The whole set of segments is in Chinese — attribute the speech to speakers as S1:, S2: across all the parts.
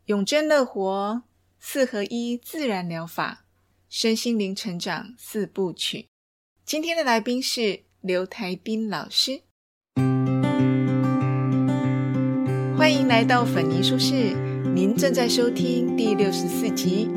S1: 永贞乐活四合一自然疗法身心灵成长四部曲。今天的来宾是刘台彬老师，欢迎来到粉泥书室，您正在收听第64集。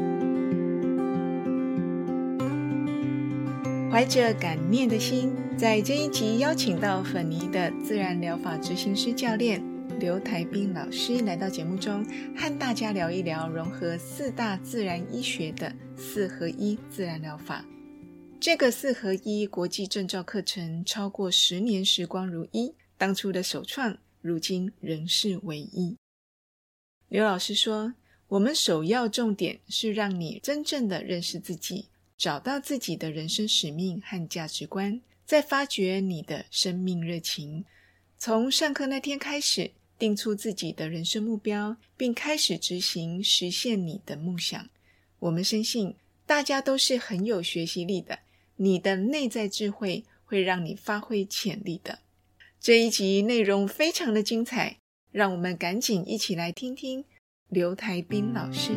S1: 怀着感念的心，在这一集邀请到粉泥的自然疗法执行师教练刘台彬老师来到节目中，和大家聊一聊融合四大自然医学的四合一自然疗法。这个四合一国际证照课程超过10年时光如一，当初的首创如今仍是唯一。刘老师说，我们首要重点是让你真正的认识自己，找到自己的人生使命和价值观，再发掘你的生命热情。从上课那天开始，定出自己的人生目标，并开始执行，实现你的梦想。我们深信大家都是很有学习力的，你的内在智慧会让你发挥潜力的。这一集内容非常的精彩，让我们赶紧一起来听听刘台彬老师。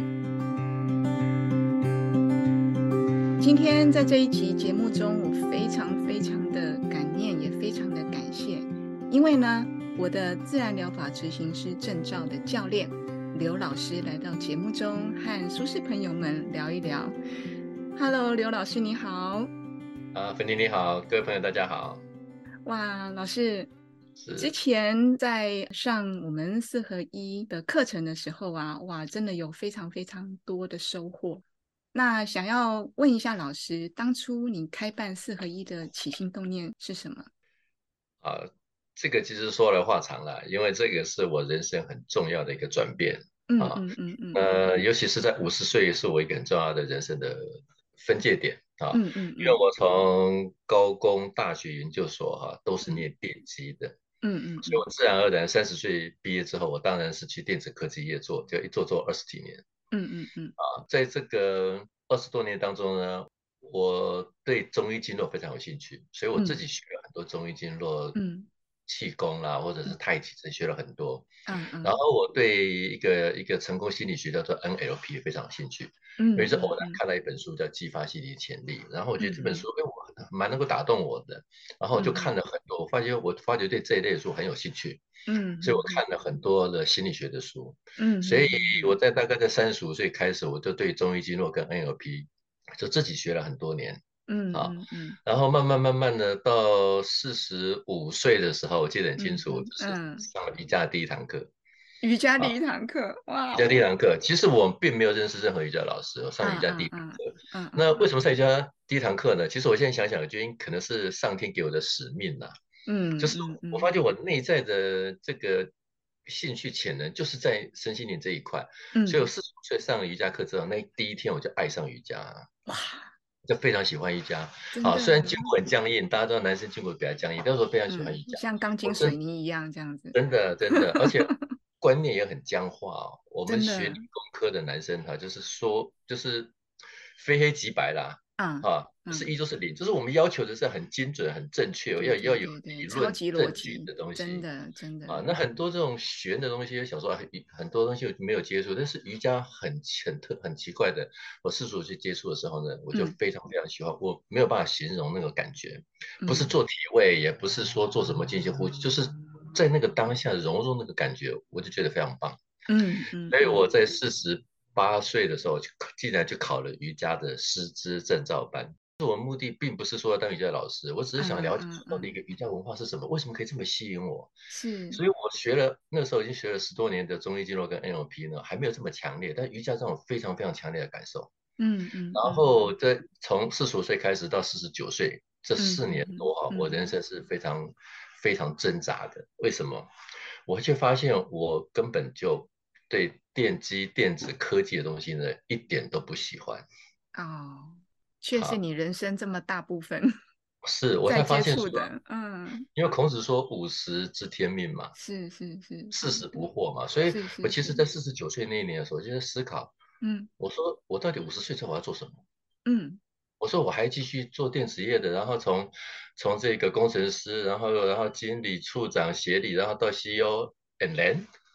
S1: 今天在这一集节目中，我非常非常的感念，也非常的感谢，因为呢我的自然疗法执行师证照的教练刘老师来到节目中，和书室朋友们聊一聊。Hello， 刘老师你好。
S2: 芬妮你好，各位朋友大家好。
S1: 哇，老师，之前在上我们四合一的课程的时候啊，哇，真的有非常非常多的收获。那想要问一下老师，当初你开办四合一的起心动念是什么？
S2: 这个其实说来话长了，因为这个是我人生很重要的一个转变尤其是在50岁是我一个很重要的人生的分界点因为我从高工、大学、研究所都是念电机的，所以我自然而然30岁毕业之后，我当然是去电子科技业做，就一做20几年，在这个20多年当中呢，我对中医经络非常有兴趣，所以我自己学了很多中医经络，气功啦，或者是太极，学了很多。然后我对一个成功心理学叫做 NLP 非常有兴趣，所以是偶然看了一本书叫《激发心理潜力》，然后我觉得这本书我蛮能够打动我的，然后我就看了很多，我发觉对这一类书很有兴趣，所以我看了很多的心理学的书，所以我大概在35岁开始，我就对中医经络跟 NLP 就自己学了很多年，然后慢慢的到45岁的时候，我记得很清楚，就是上了瑜伽的第一堂课。
S1: 瑜伽第一堂课，哇！
S2: 瑜伽第一堂课，其实我并没有认识任何瑜伽老师，我上瑜伽第一堂课。那为什么上瑜伽第一堂课呢？其实我现在想想，我觉得可能是上天给我的使命啦。就是我发觉我内在的这个兴趣潜能，就是在身心灵这一块。所以我45岁上了瑜伽课之后，那第一天我就爱上瑜伽。
S1: 哇！
S2: 就非常喜欢瑜伽。虽然筋骨很僵硬，大家知道男生筋骨比较僵硬，但是我非常喜欢瑜伽，
S1: 像钢筋水泥一样这样子。
S2: 真的，而且观念也很僵化我们学理工科的男生就是非黑即白啦，不是一就是零，就是我们要求的是很精准、很正确，要有理论证据的东西。
S1: 真的
S2: 那很多这种玄的东西，小时候很多东西我没有接触，但是瑜伽很奇怪的，我45去接触的时候呢，我就非常非常喜欢，我没有办法形容那个感觉，不是做体位，也不是说做什么间歇呼吸，就是在那个当下融入那个感觉，我就觉得非常棒。所以我在48岁的时候竟然就考了瑜伽的师资证照班。我目的并不是说要当瑜伽老师，我只是想了解到底一个瑜伽文化是什么，为什么可以这么吸引我。所以我学了，那时候已经学了10多年的中医经络跟 NLP 呢，还没有这么强烈，但瑜伽让我非常非常强烈的感受。然后从45岁开始到49岁这4年多我人生是非常非常挣扎的。为什么？我却发现我根本就对电机、电子科技的东西呢，一点都不喜欢。
S1: 却是你人生这么大部分
S2: 是我才发现说
S1: 的，
S2: 因为孔子说50知天命嘛，
S1: 是
S2: 40不惑嘛，所以我其实在49岁那一年的时候，我就在思考，我说我到底50岁之后我要做什么？我说我还继续做电子业的，然后从这个工程师，然后经理、处长、协理，然后到 CEO，and then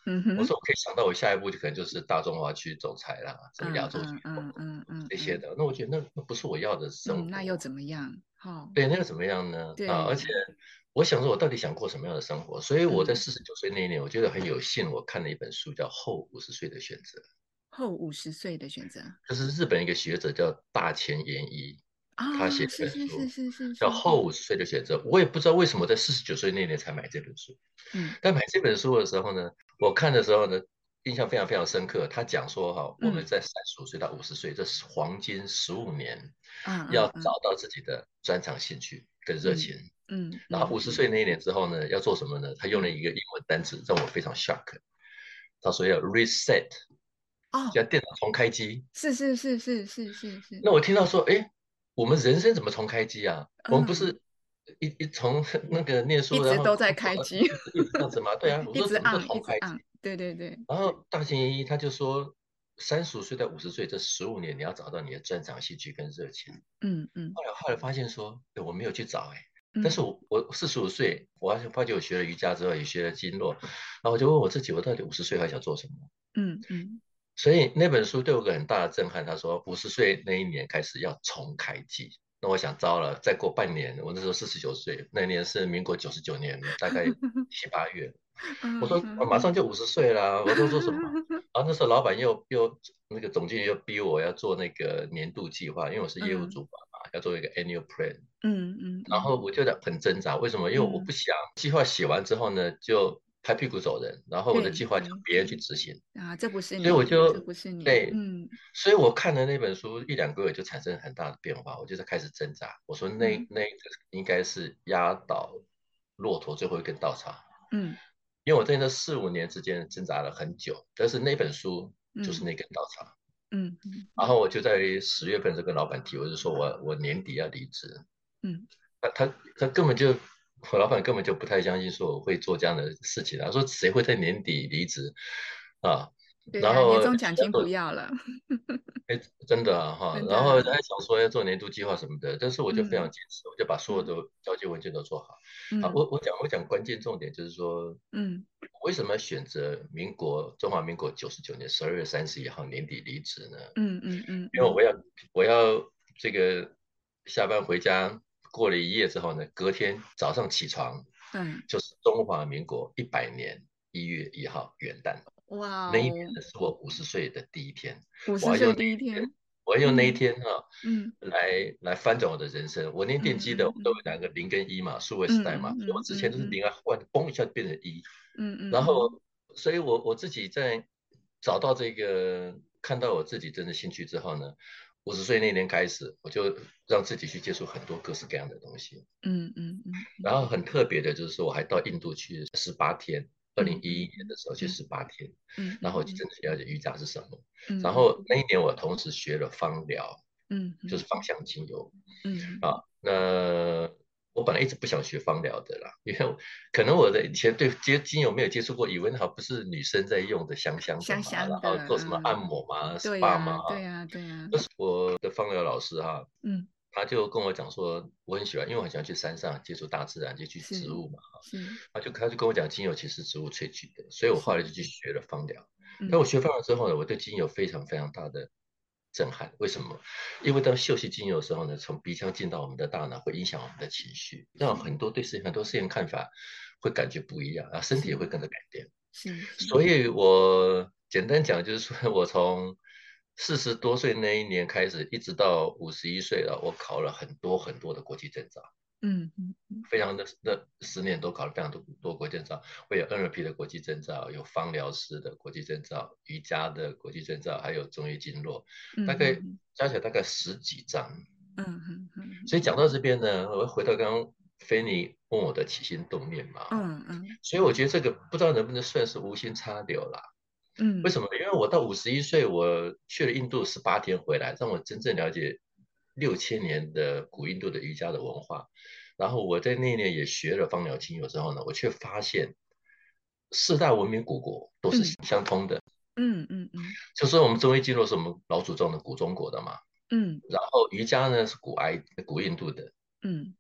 S2: 我说我可以想到我下一步就可能就是大中华区总裁啦，什么亚洲区这些的。那我觉得那不是我要的生活。
S1: 那又怎么样？
S2: 对，那又怎么样呢？而且我想说，我到底想过什么样的生活？所以我在49岁那一年，我觉得很有幸，我看了一本书，叫《后50岁的选择》。
S1: 后50岁的选择，
S2: 就是日本一个学者叫大前研一，他写一本书叫《后50岁的选择》。我也不知道为什么在49岁那年才买这本书。但买这本书的时候呢，我看的时候呢，印象非常非常深刻。他讲说我们在35岁到50岁这是黄金15年，要找到自己的专长、兴趣跟热情。然后50岁那一年之后呢，要做什么呢？他用了一个英文单词让我非常 shock。他说要 reset，叫电脑重开机。
S1: 是。
S2: 那我听到说，哎，我们人生怎么重开机啊？我们不是一从那个念书，然后
S1: 一直都在开机，
S2: 一直这样子吗？对啊，我
S1: 一直
S2: 说怎么叫
S1: on，一直
S2: 重开机？
S1: on，对。
S2: 然后大前研一他就说，35岁到50岁这15年，你要找到你的专长、兴趣跟热情。后来发现说，我没有去找但是我45岁，我发觉我学了瑜伽之后，也学了经络，然后我就问我自己，我到底50岁还想做什么？所以那本书对我有个很大的震撼。他说50岁那一年开始要重开机。那我想糟了，再过半年，我那时候49岁，那年是民国99年，大概7、8月。我说我马上就50岁啦，我都做什么？然后那时候老板又那个总经理又逼我要做那个年度计划，因为我是业务主管嘛，要做一个 annual plan。然后我就很挣扎，为什么？因为我不想计划写完之后呢，就拍屁股走人，然后我的计划叫别人去执行
S1: 这不是
S2: 所以我
S1: 你，这
S2: 就
S1: 不是你，
S2: 对，所以我看了那本书1、2个月就产生很大的变化，我就在开始挣扎。我说那个应该是压倒骆驼最后一根稻草。因为我在那4、5年之间挣扎了很久，但是那本书就是那根稻草。然后我就在10月份就跟老板提，我就说我年底要离职。他根本就，我老板根本就不太相信说我会做这样的事情。他说谁会在年底离职啊？
S1: 对呀，年
S2: 然后
S1: 终奖金不要了，
S2: 哎，真的然后还想说要做年度计划什么的，但是我就非常坚持，我就把所有的交接文件都做好。我讲关键重点就是说，为什么选择中华民国99年12月31号年底离职呢？因为我要这个下班回家过了一夜之后呢，隔天早上起床，就是中华民国100年1月1号元旦。
S1: 哇
S2: 那一年
S1: 哦，
S2: 是我50岁的第一天，我要用
S1: 50岁第一天，
S2: 我要用那一天
S1: 嗯
S2: 来翻转我的人生。我念电机的，我们都有两个零跟一嘛，数位时代嘛，所以我之前都是零啊，忽然嘣一下变成一。然后，所以我自己在找到看到我自己真的兴趣之后呢，50岁那年开始，我就让自己去接触很多各式各样的东西。然后很特别的就是说，我还到印度去18天。2011年的时候去18天，然后真的了解瑜伽是什么。然后那一年我同时学了芳疗，就是芳香精油。那我本来一直不想学芳疗的啦，因为可能我的以前对精油没有接触过，以为那不是女生在用的香香的
S1: 香
S2: 嘛，然
S1: 香的，
S2: 后做什么按摩嘛、
S1: 对
S2: SPA 嘛
S1: 呀，对呀，对呀，
S2: 我的芳疗老师他就跟我讲说，我很喜欢，因为我很喜欢去山上接触大自然，接触植物嘛。他就跟我讲，精油其实是植物萃取的，所以我后来就去学了芳疗。但我学芳疗之后呢，我对精油非常非常大的震撼。为什么？因为当嗅吸精油的时候呢，从鼻腔进到我们的大脑，会影响我们的情绪，让很多事情看法会感觉不一样啊，身体也会跟着改变。所以我简单讲就是说，我从40多岁那一年开始，一直到51岁了，我考了很多很多的国际证照。非常的那10年都考了非常多国际证照。我有 NLP 的国际证照，有芳疗师的国际证照，瑜伽的国际证照，还有中医经络，大概加起来大概10几张。所以讲到这边呢，我回到刚刚菲尼问我的起心动念嘛，所以我觉得这个不知道能不能算是无心插柳啦。为什么？因为我到51岁，我去了印度18天回来，让我真正了解6000年的古印度的瑜伽的文化。然后我在那一年也学了芳疗精油之后呢，我却发现4大文明古国都是相通的。就说我们中医经络是我们老祖宗的古中国的嘛，然后瑜伽呢是古印度的，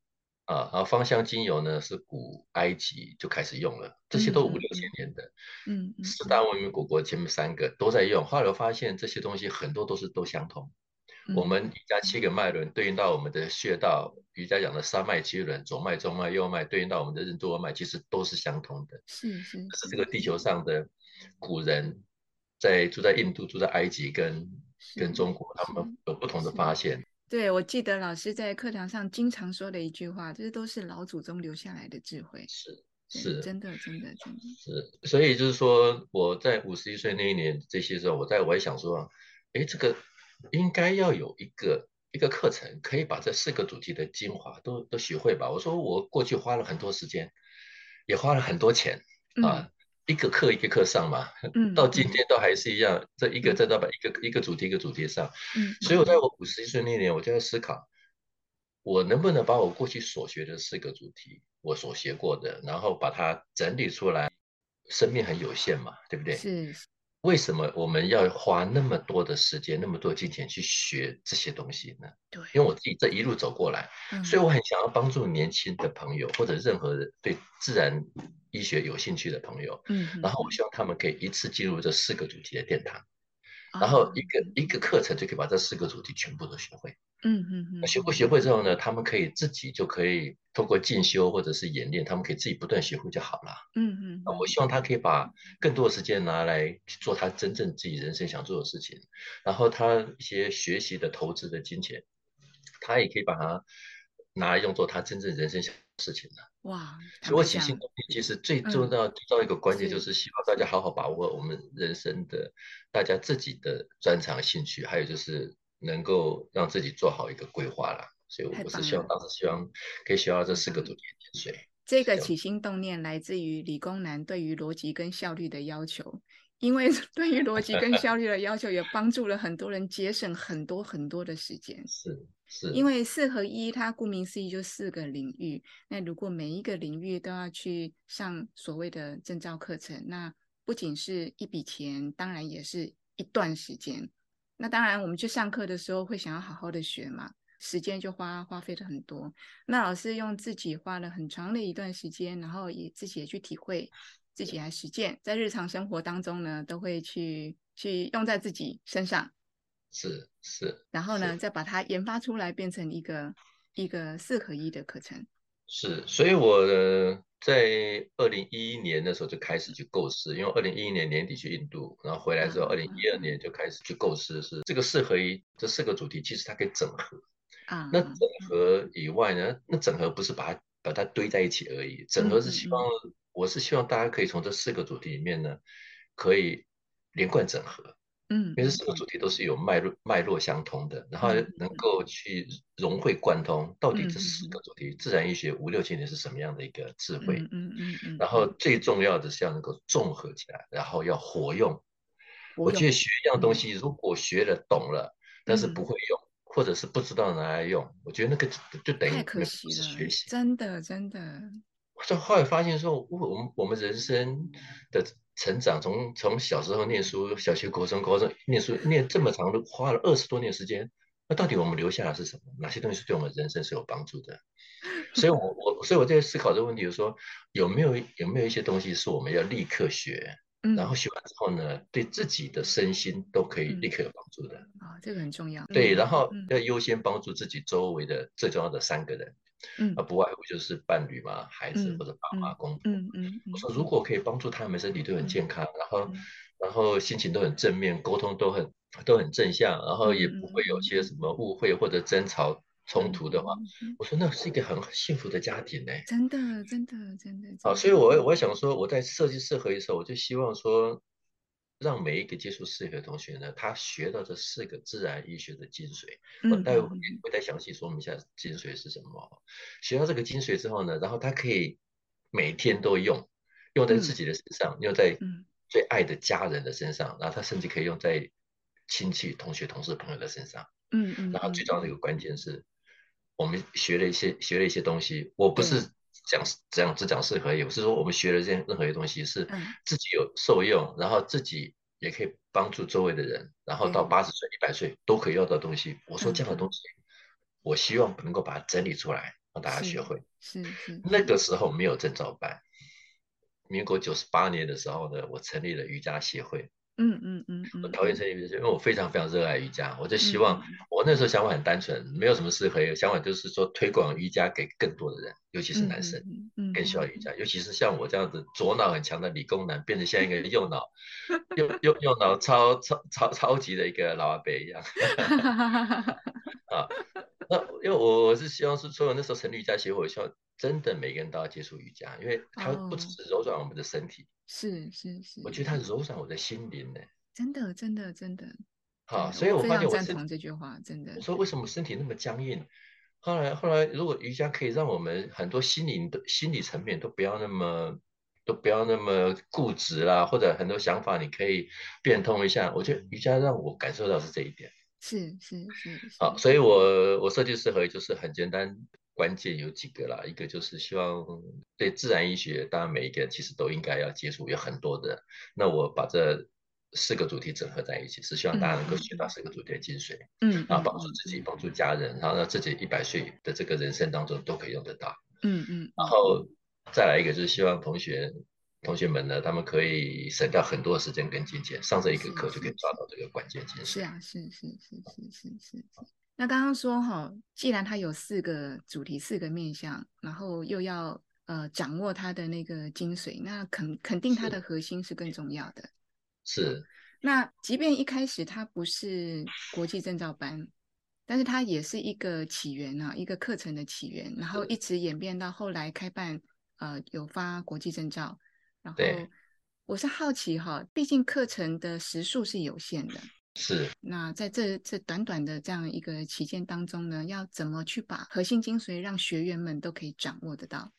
S2: 然后芳香精油呢是古埃及就开始用了，这些都五六千年的，四大文明古国前面三个都在用。后来我发现这些东西很多都相通。我们瑜伽7个脉轮对应到我们的穴道，瑜伽讲的三脉七轮，左脉、中脉、右脉对应到我们的任督二脉，其实都是相通的。是这个地球上的古人住在印度、住在埃及跟中国，他们有不同的发现。
S1: 对，我记得老师在课堂上经常说的一句话，这都是老祖宗留下来的智慧。
S2: 是，
S1: 真的是。
S2: 所以就是说，我在51岁那一年这些时候，我也想说，哎，这个应该要有一个课程，可以把这4个主题的精华都学会吧。我说我过去花了很多时间，也花了很多钱啊，一个课一个课上嘛，到今天都还是一样，这一个再到把一个主题一个主题上。所以我在我51岁那年，我就在思考，我能不能把我过去所学的4个主题，我所学过的，然后把它整理出来。生命很有限嘛，对不对？为什么我们要花那么多的时间、那么多金钱去学这些东西呢？
S1: 对，
S2: 因为我自己这一路走过来，所以我很想要帮助年轻的朋友，或者任何对自然医学有兴趣的朋友。然后我希望他们可以一次进入这4个主题的殿堂，然后一个课程就可以把这4个主题全部都学会。学会之后呢，他们自己就可以通过进修或者是演练，他们可以自己不断学会就好了。我希望他可以把更多的时间拿来去做他真正自己人生想做的事情，然后他一些学习的投资的金钱，他也可以把它拿来用作他真正人生想做的事情了。
S1: 哇，
S2: 所以我起心动念其实最重要一个关键就是希望大家好好把握我们人生的大家自己的专长兴趣，还有就是能够让自己做好一个规划啦。所以我是当时希望可以学到这4个主题的精髓。
S1: 这个起心动念来自于理工男对于逻辑跟效率的要求，因为对于逻辑跟效率的要求，也帮助了很多人节省很多很多的时间。因为4合1，它顾名思义就4个领域。那如果每一个领域都要去上所谓的证照课程，那不仅是一笔钱，当然也是一段时间。那当然，我们去上课的时候会想要好好的学嘛，时间就花费了很多。那老师用自己花了很长的一段时间，然后自己也去体会，自己来实践，在日常生活当中呢，都会去用在自己身上。然后呢，再把它研发出来，变成一个4合1的课程。
S2: 所以我在2011年的时候就开始去构思，因为2011年年底去印度，然后回来之后2012年就开始去构思，是这个4合1这4个主题其实它可以整合。那整合以外呢，那整合不是把它堆在一起而已，整合是我是希望大家可以从这4个主题里面呢，可以连贯整合。因为这4个主题都是有脉络相通的，然后能够去融会贯通，到底这4个主题自然医学5、6千年是什么样的一个智慧，然后最重要的是要能够综合起来，然后要活用。我觉得学一样东西，如果学了懂了，但是不会用，或者是不知道拿来用，我觉得那个就等于
S1: 太可惜了，
S2: 学习。
S1: 真的。
S2: 就后来发现说，我们人生的成长，从小时候念书，小学、国中、高中念书念这么长，都花了20多年时间，那到底我们留下的是什么？哪些东西是对我们人生是有帮助的？所以我在思考这个问题，就是说有没有一些东西是我们要立刻学，然后学完之后呢，对自己的身心都可以立刻有帮助的。
S1: 这个很重要。
S2: 对，然后要优先帮助自己周围的最重要的3个人。不外乎就是伴侣嘛、孩子或者爸妈、公婆。我说如果可以帮助他们身体都很健康，然后心情都很正面，沟通都很正向，然后也不会有些什么误会或者争吵冲突的话，我说那是一个很幸福的家庭呢。
S1: 真的。
S2: 好，所以我想说，我在设计4合1的时候，我就希望说，让每一个接触4合1的同学呢，他学到这4个自然医学的精髓。我待会会再详细说明一下精髓是什么。学到这个精髓之后呢，然后他可以每天都用在自己的身上，用在最爱的家人的身上，然后他甚至可以用在亲戚、同学、同事、朋友的身上。然后最重要的一个关键是，我们学了一些东西，我不是只讲4合1，我是说我们学了任何一些东西是自己有受用，然后自己也可以帮助周围的人，然后到80岁、100岁都可以要到的东西。我说这样的东西，我希望能够把它整理出来， 让大家学会。
S1: 是，
S2: 那个时候没有证照班，民国98年的时候呢，我成立了瑜伽协会。我桃园成立瑜伽协会，因为我非常非常热爱瑜伽，我就希望我那时候想法很单纯，没有什么适合，想法就是说推广瑜伽给更多的人，尤其是男生，更需要瑜伽，尤其是像我这样子左脑很强的理工男，变成像一个右脑超级的一个老阿伯一样。啊，那因为我是希望是说，那时候成立瑜伽协会，我希望真的每个人都要接触瑜伽，因为它不只是柔软我们的身体，
S1: 是，
S2: 我觉得它柔软我的心灵呢。
S1: 真的，
S2: 好，所以
S1: 我非
S2: 我发现我
S1: 常赞同这句话，真的。
S2: 我说为什么身体那么僵硬？后来，如果瑜伽可以让我们很多心理层面都不要那么固执啦，或者很多想法你可以变通一下。我觉得瑜伽让我感受到是这一点。
S1: 是，
S2: 好，所以我设计师合一就是很简单，关键有几个啦。一个就是希望对自然医学，当然每一个人其实都应该要接触，有很多的。那我把这4个主题整合在一起，是希望大家能够学到4个主题的精髓，帮助自己，帮助家人，然后让自己100岁的这个人生当中都可以用得到。然后再来一个就是希望同学们呢，他们可以省掉很多的时间跟金钱，上这一个课就可以抓到这个关键精髓。
S1: 是。那刚刚说哈，既然它有4个主题、4个面向，然后又要掌握它的那个精髓，那肯定它的核心是更重要的。
S2: 是。
S1: 那即便一开始它不是国际证照班，但是它也是一个起源啊，一个课程的起源，然后一直演变到后来开办有发国际证照。然后我是好奇哈，毕竟课程的时数是有限的，
S2: 是。
S1: 那在这短短的这样一个期间当中呢，要怎么去把核心精髓让学员们都可以掌握得到？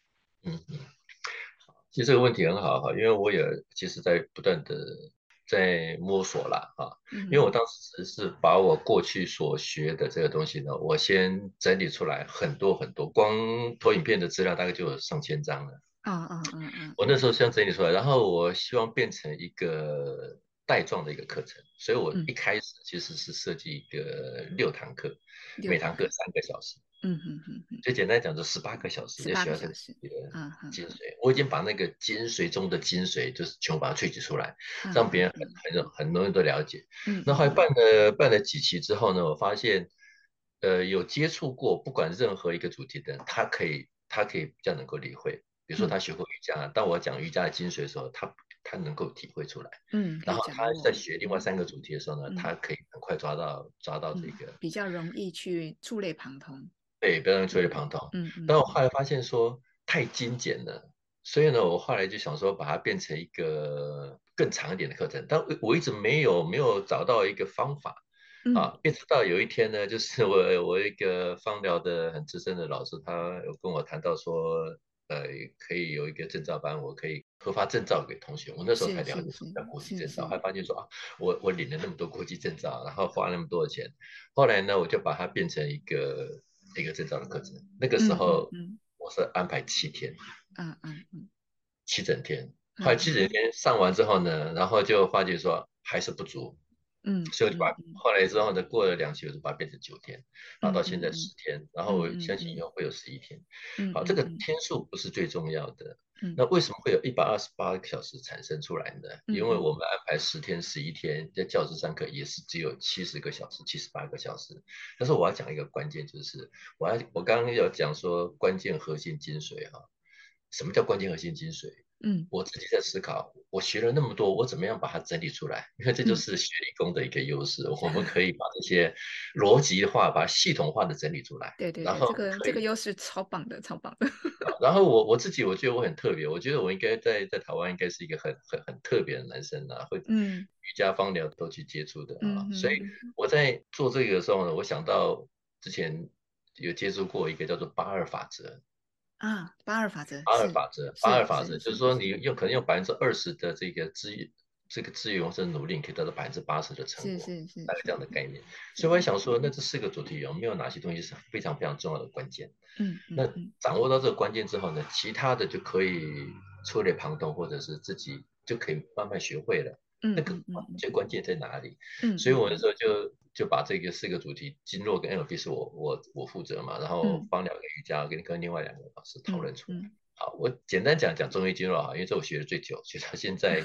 S2: 其实这个问题很好哈，因为我也其实在不断的在摸索啦哈，因为我当时是把我过去所学的这个东西呢，我先整理出来很多很多，光投影片的资料大概就有上千张了。我那时候先整理出来，然后我希望变成一个带状的一个课程，所以我一开始其实是设计一个6堂课，每堂课3个小时。最简单讲就18个小时，就学到这个精髓。我已经把那个精髓中的精髓，就是全部把它萃取出来，让别人很多人都了解。那后来办了几期之后呢，我发现，有接触过不管任何一个主题的人，他可以比较能够理会。比如说他学过瑜伽，当我讲瑜伽的精髓的时候，他能够体会出来。然后他在学另外3个主题的时候呢，他可以很快抓到这个，
S1: 比较容易去触类旁通。
S2: 对，不要让触类旁通。但我后来发现说太精简了，所以呢，我后来就想说把它变成一个更长一点的课程。但我一直没有找到一个方法一直到有一天呢，就是我一个芳疗的很资深的老师，他有跟我谈到说，可以有一个证照班，我可以核发证照给同学。我那时候才了解什么叫国际证照，还发现说我领了那么多国际证照，然后花那么多的钱。后来呢，我就把它变成一个证照的课程。那个时候我是安排7天，7整天。后来7整天上完之后呢，然后就发觉说还是不足，所以我就后来之后呢，过了2期，我就把它变成9天，然后到现在10天，然后我相信以后会有11天。好，这个天数不是最重要的。那为什么会有128个小时产生出来呢？因为我们安排10天、11天，在教室上课也是只有70个小时、78个小时。但是我要讲一个关键，就是我刚刚要讲说关键核心精髓哈。什么叫关键核心精髓？我自己在思考，我学了那么多，我怎么样把它整理出来？因为这就是学理工的一个优势，我们可以把这些逻辑化、把系统化的整理出来，
S1: 对，
S2: 然后
S1: 这个优势超棒的，超棒的。
S2: 然后我自己我觉得我很特别，我觉得我应该在台湾应该是一个很特别的男生啊，会瑜伽、芳疗都去接触的所以我在做这个的时候呢，我想到之前有接触过一个叫做8·2法则。
S1: 八二法则
S2: 八二法则就是说，你可能用20%的这个资源或者努力，你可以得到80%的成果，大概这样的概念。所以我也想说，那这4个主题有没有哪些东西是非常非常重要的关键？那掌握到这个关键之后呢，其他的就可以触类旁通，或者是自己就可以慢慢学会了。那个最关键在哪里？所以我那时候就把这个4个主题，经络跟 NLP 是我负责嘛，然后芳疗跟瑜伽跟另外2个老师讨论出来。好，我简单讲讲中医经络哈，因为这我学的最久，学到现在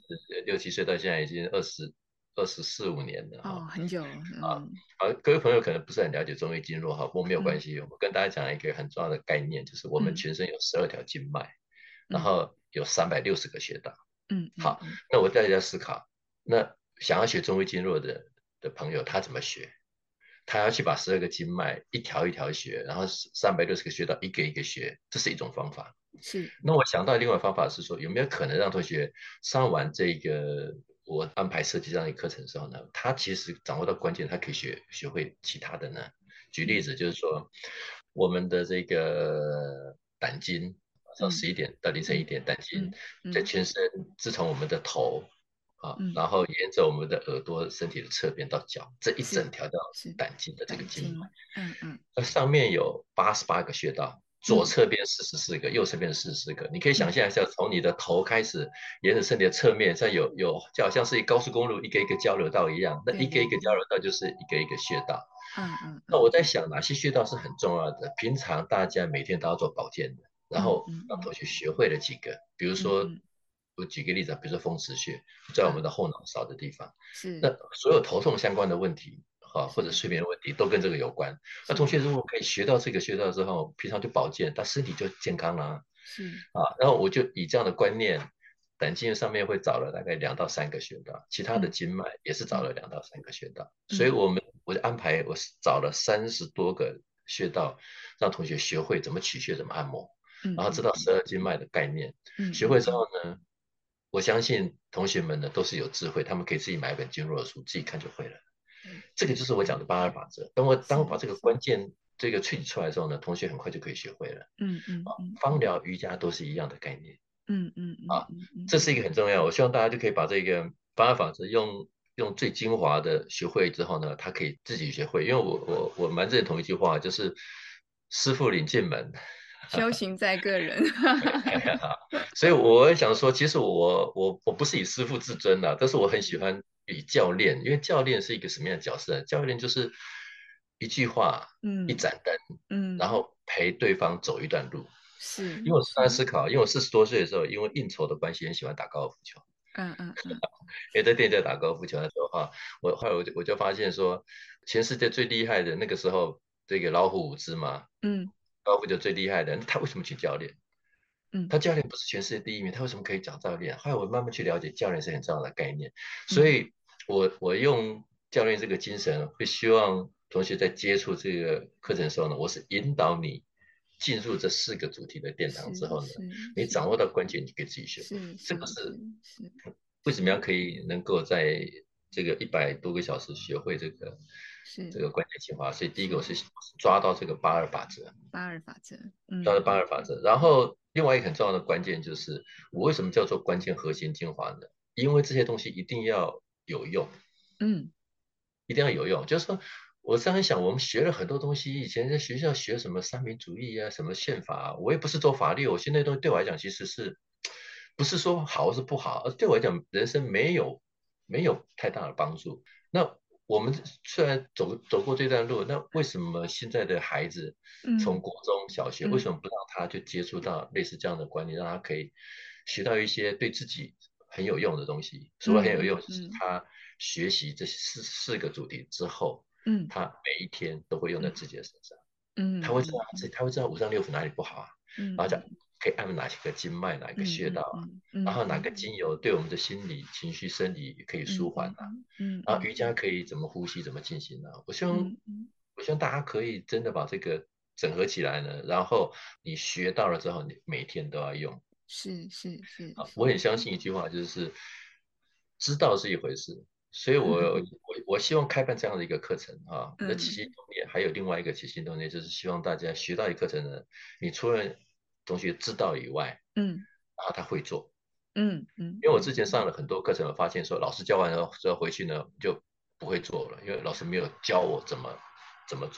S2: 36、7岁到现在已经24、25年了哈。
S1: 很久。
S2: 各位朋友可能不是很了解中医经络哈，不过没有关系，我跟大家讲一个很重要的概念，就是我们全身有12条经脉，然后有360个穴道。好，那我带大家思考，那想要学中医经络的朋友，他怎么学？他要去把12个经脉一条一条学，然后360个穴道一个一个学，这是一种方法。
S1: 是。
S2: 那我想到另外方法是说，有没有可能让同学上完这个我安排设计这样一个课程的时候呢，他其实掌握到关键，他可以学会其他的呢？举例子就是说，我们的这个胆经，早上11点到凌晨1点，胆经在全身，自从我们的头然后沿着我们的耳朵、身体的侧边到脚，这一整条叫胆经的这个经脉。那上面有88个穴道。左侧边44个，右侧边44个，你可以想象一下，从你的头开始，沿着身体的侧面，像就好像是高速公路一个一个交流道一样，那一个一个交流道就是一个一个穴道。那我在想，哪些穴道是很重要的？平常大家每天都要做保健的，然后让同学学会了几个，比如说我举个例子，比如说风池穴，在我们的后脑勺的地方，那所有头痛相关的问题。或者睡眠问题都跟这个有关。那同学如果可以学到这个穴道之后，平常就保健，他身体就健康了。然后我就以这样的观念，胆经上面会找了大概2到3个穴道，其他的经脉也是找了2到3个穴道。所以我就安排我找了30多个穴道，让同学学会怎么取穴、怎么按摩，然后知道12经脉的概念。学会之后呢，我相信同学们呢都是有智慧，他们可以自己买一本经络的书，自己看就会了。这个就是我讲的8R法则。当我把这个关键这个萃取出来的时候呢，同学很快就可以学会了。芳疗、瑜伽都是一样的概念。这是一个很重要。我希望大家就可以把这个8R法则用最精华的学会之后呢，他可以自己学会。因为我蛮认同一句话，就是师傅领进门，
S1: 修行在个人。
S2: 所以我想说，其实我不是以师傅自尊的，但是我很喜欢以教练，因为教练是一个什么样的角色？教练就是一句话，一盏灯，然后陪对方走一段路。因为我在思考，因为我40多岁的时候，因为应酬的关系，很喜欢打高尔夫球。因为在店家打高尔夫球的时候后来我就发现说，全世界最厉害的那个时候，这个老虎伍兹嘛，高尔夫球最厉害的，他为什么请教练？他教练不是全世界第1名，他为什么可以找教练？后来我慢慢去了解，教练是很重要的概念。所以我用教练这个精神，会希望同学在接触这个课程的时候呢，我是引导你进入这4个主题的殿堂之后呢，你掌握到关键，你可以自己学会。这个是为什么样可以能够在这个100多个小时学会这个关键精华。所以第一个我是抓到这个8R法则。抓到8R法则，然后另外一个很重要的关键就是，我为什么叫做关键核心精华呢？因为这些东西一定要有用。一定要有用。就是说，我这样想，我们学了很多东西，以前在学校学什么三民主义啊，什么宪法啊，我也不是做法律，我现在东西对我来讲其实是不是说好是不好，而对我来讲，人生没有太大的帮助。那我们虽然走过这段路，那为什么现在的孩子从国中小学，为什么不让他去接触到类似这样的观念，让他可以学到一些对自己很有用的东西？所谓很有用，就是他学习这四个主题之后，他每一天都会用在自己的身上。他会知道五脏六腑哪里不好啊，然后就可以按哪些个经脉，哪一个穴道啊，然后哪个精油对我们的心理、情绪、生理可以舒缓啊，然后瑜伽可以怎么呼吸、怎么进行啊。我希望大家可以真的把这个整合起来呢，然后你学到了之后，你每天都要用。
S1: 是。
S2: 我很相信一句话，就是知道是一回事。所以我希望开办这样的一个课程啊，那起心动念还有另外一个起心动念，就是希望大家学到一课程呢，你除了同学知道以外，然后他会做，因为我之前上了很多课程，我发现说老师教完之后回去呢就不会做了，因为老师没有教我怎么做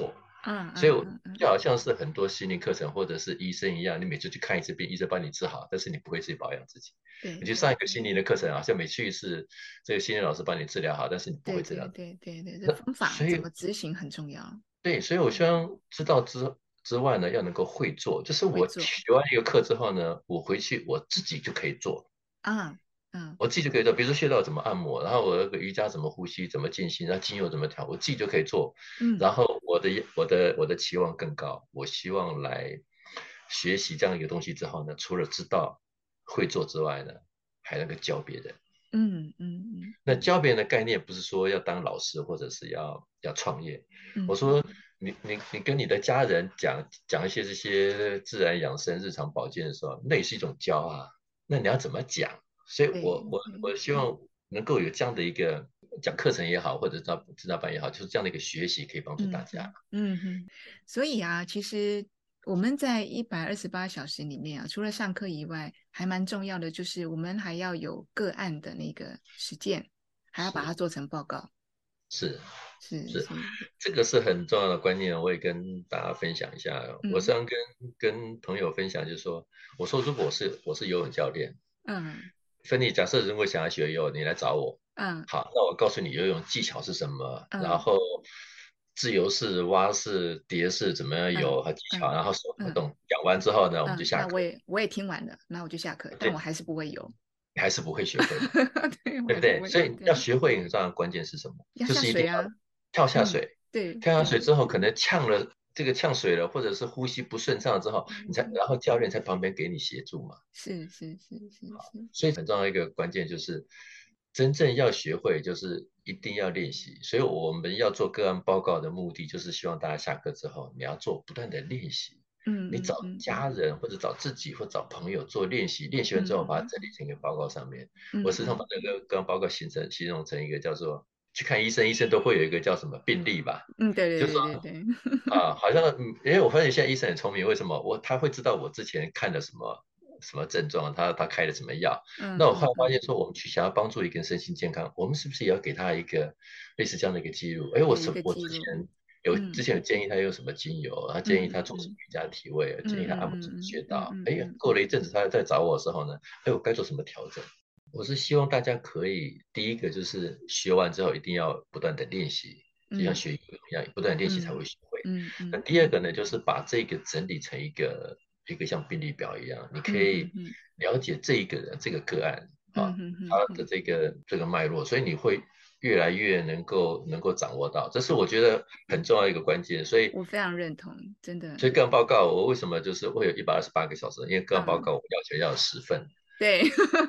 S2: 所以就好像是很多心灵课程或者是医生一样，你每次去看一次病，医生帮你治好，但是你不会自己保养自己。
S1: 对，
S2: 你去上一个心灵的课程，好像每去一次，这个心理老师帮你治疗好，但是你不会治疗。
S1: 对，这方法怎么执行很重要。
S2: 对，所以我希望知道之外呢，要能够会做，就是我学完一个课之后呢，我回去我自己就可以做。我自己就可以做，比如说穴道怎么按摩，然后我那个瑜伽怎么呼吸，怎么静心，然后精油怎么调，我自己就可以做。然后我的期望更高，我希望来学习这样一个东西之后呢，除了知道会做之外呢，还能够教别人。那教别人的概念不是说要当老师或者是要创业。我说你跟你的家人讲一些这些自然养生、日常保健的时候，那也是一种教啊。那你要怎么讲？所以我希望能够有这样的一个讲课程也好，或者知道班也好，就是这样的一个学习可以帮助大家。
S1: 所以啊，其实我们在128小时里面啊，除了上课以外，还蛮重要的，就是我们还要有个案的那个实践，还要把它做成报告。
S2: 是，
S1: 是，
S2: 这个是很重要的观念，我也跟大家分享一下。我常跟朋友分享，就是说，我说如果我是游泳教练，芬妮，假设如果想要学游泳，你来找我，好，那我告诉你游泳技巧是什么，然后自由式、蛙式、蝶式怎么样游和技巧，然后手怎么动。讲完之后呢，我们就下课。
S1: 那我也听完了，那我就下课，但我还是不会游。
S2: 你还是不会学会嘛
S1: 对
S2: 不对？所以要学会，你知道关键是什么？就是一定要跳下水。
S1: 对，
S2: 跳下水之后，可能呛水了，或者是呼吸不顺畅之后，然后教练在旁边给你协助嘛。
S1: 是。
S2: 所以很重要一个关键就是，真正要学会，就是一定要练习。所以我们要做个案报告的目的，就是希望大家下课之后，你要做不断的练习。你找家人或者找自己或找朋友做练习，练习完之后把它整理成一个报告上面。我时常把这个个案报告形容成一个叫做去看医生，医生都会有一个叫什么病历吧？
S1: 对，
S2: 好像因为我发现现在医生很聪明，为什么他会知道我之前看了什么症状，他开了什么药？那我后来发现说，我们去想要帮助一个人身心健康，我们是不是也要给他一个类似这样的一个记录？我之前有建议他用什么精油，他建议他做什么瑜伽体位，建议他按摩什么穴道。过了一阵子他再找我的时候呢，我该做什么调整？我是希望大家可以第一个就是学完之后一定要不断的练习。就像学游泳一样，不断练习才会学会。那第二个呢，就是把这个整理成一个像病历表一样，你可以了解这一个人这个个案他的这个脉络，所以你会越来越能够掌握到，这是我觉得很重要的一个关键。所以
S1: 我非常认同，真的。
S2: 所以个案报告我为什么就是会有128个小时？因为个案报告我要求要有10份。
S1: 对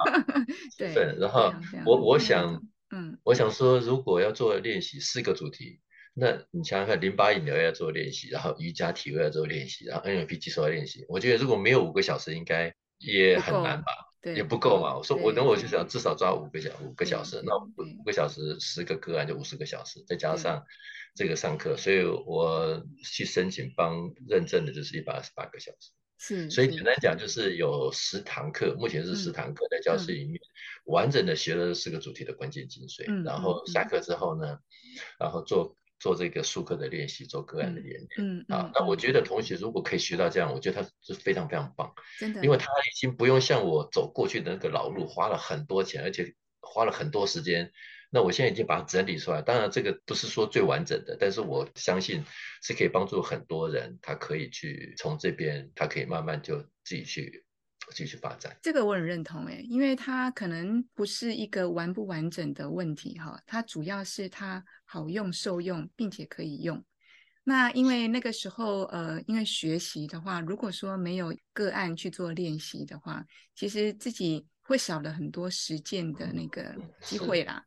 S2: 10份，然后我想说，如果要做练习4个主题，那你想想看，淋巴引流要做练习，然后瑜伽体位要做练习，然后 NLP 技术要练习，我觉得如果没有5个小时，应该也很难吧，也不够嘛。我就想至少抓5个小时，那5个小时10个个案就50个小时，再加上这个上课，所以我去申请帮认证的就是128个小时。所以简单讲就是有10堂课，目前是10堂课，在教室里面完整的学了4个主题的关键精髓，然后下课之后呢，然后做这个术课的练习，做个案的演练那我觉得同学如果可以学到这样，我觉得他是非常非常棒，
S1: 真的，
S2: 因为他已经不用像我走过去的那个老路，花了很多钱，而且花了很多时间。那我现在已经把它整理出来，当然这个不是说最完整的，但是我相信是可以帮助很多人，他可以去从这边，他可以慢慢就自己去发展。
S1: 这个我很认同因为它可能不是一个完不完整的问题它主要是它好用、受用，并且可以用。那因为那个时候因为学习的话，如果说没有个案去做练习的话，其实自己会少了很多实践的那个机会啦。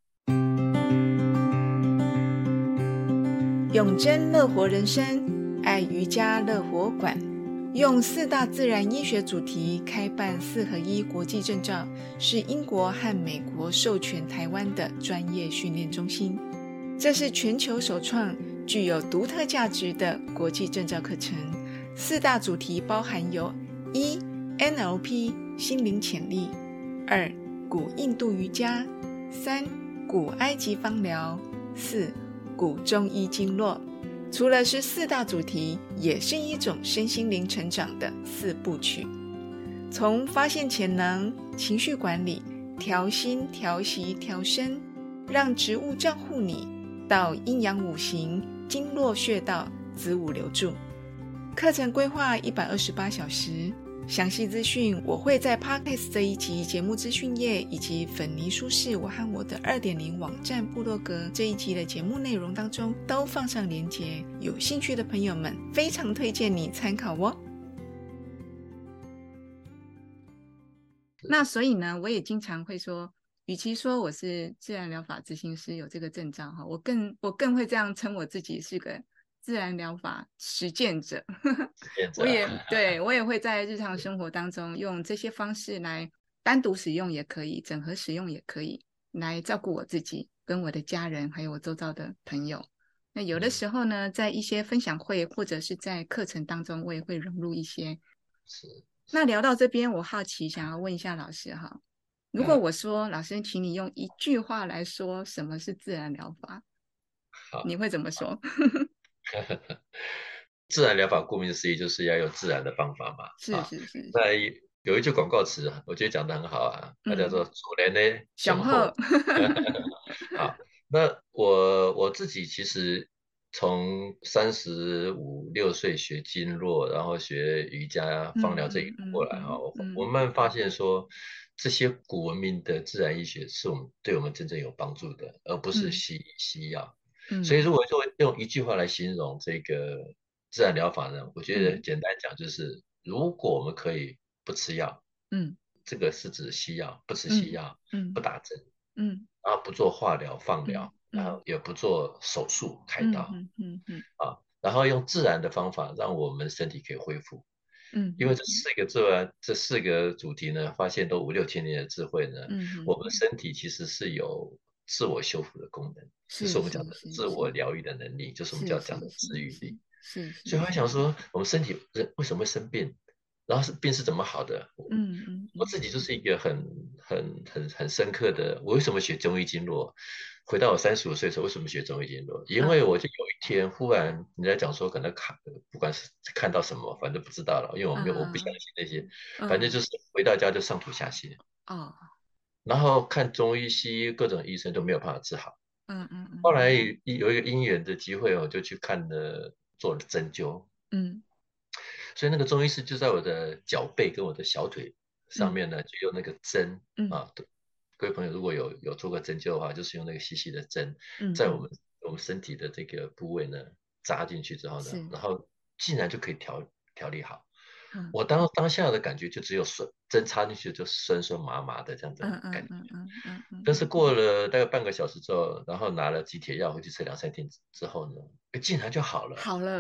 S1: 永贞乐活人生，爱瑜伽乐活馆，用4大自然医学主题开办4合1国际证照，是英国和美国授权台湾的专业训练中心。这是全球首创，具有独特价值的国际证照课程。4大主题包含有：1. NLP 心灵潜力；2. 古印度瑜伽；3. 古埃及芳疗；4. 古中医经络。 除了是4大主题，也是一种身心灵成长的4部曲。从发现潜能、情绪管理、调心、调息、调身，让植物照护你，到阴阳五行、经络穴道、子午流注。课程规划128小时，详细资讯我会在 Podcast 这一集节目资讯页以及粉泥书室我和我的 2.0 网站部落格这一集的节目内容当中都放上连结，有兴趣的朋友们非常推荐你参考哦。那所以呢，我也经常会说，与其说我是自然疗法执行师有这个证照，我更会这样称我自己是个自然疗法实践者。我也会在日常生活当中用这些方式来单独使用也可以，整合使用也可以，来照顾我自己跟我的家人还有我周遭的朋友。那有的时候呢，在一些分享会或者是在课程当中，我也会融入一些。那聊到这边，我好奇想要问一下老师哈，如果我说老师，请你用一句话来说什么是自然疗法，你会怎么说？
S2: 自然疗法顾名思义就是要用自然的方法嘛。
S1: 是。
S2: 那有一句广告词，我觉得讲得很好啊，它叫做“主人呢雄厚”。好，那我自己其实从35、6岁学经络，然后学瑜伽、芳疗这一路过来哈，我慢慢发现说，这些古文明的自然医学是对我们真正有帮助的，而不是西药。所以如果说用一句话来形容这个自然疗法呢，我觉得简单讲就是，如果我们可以不吃药，这个是指西药，不吃西药，不打针，然后不做化疗、放疗，然后也不做手术、开刀，然后用自然的方法让我们身体可以恢复。因为这四个主题呢，发现都5、6千年的智慧呢，我们身体其实是有自我修复的功能，就是我们讲的自我疗愈的能力，就是我们讲的治愈力。所以我想说，我们身体人为什么会生病，然后病是怎么好的？我自己就是一个很深刻的，我为什么学中医经络？回到我35岁的时候，为什么学中医经络？因为我就有一天忽然人家讲说，可能不管是看到什么，反正不知道了，因为我不相信那些，反正就是回到家就上吐下泻。然后看中医、西医各种医生都没有办法治好。后来有一个因缘的机会，我就去做了针灸。所以那个中医师就在我的脚背跟我的小腿上面呢，就用那个针啊。各位朋友如果有做过针灸的话，就是用那个细细的针，在我们身体的这个部位呢扎进去之后呢，然后竟然就可以调理好。我当下的感觉就只有针插进去就酸酸麻麻的这样子的感觉。但是过了大概半个小时之后，然后拿了几帖药回去吃2、3天之后呢，竟然就好了。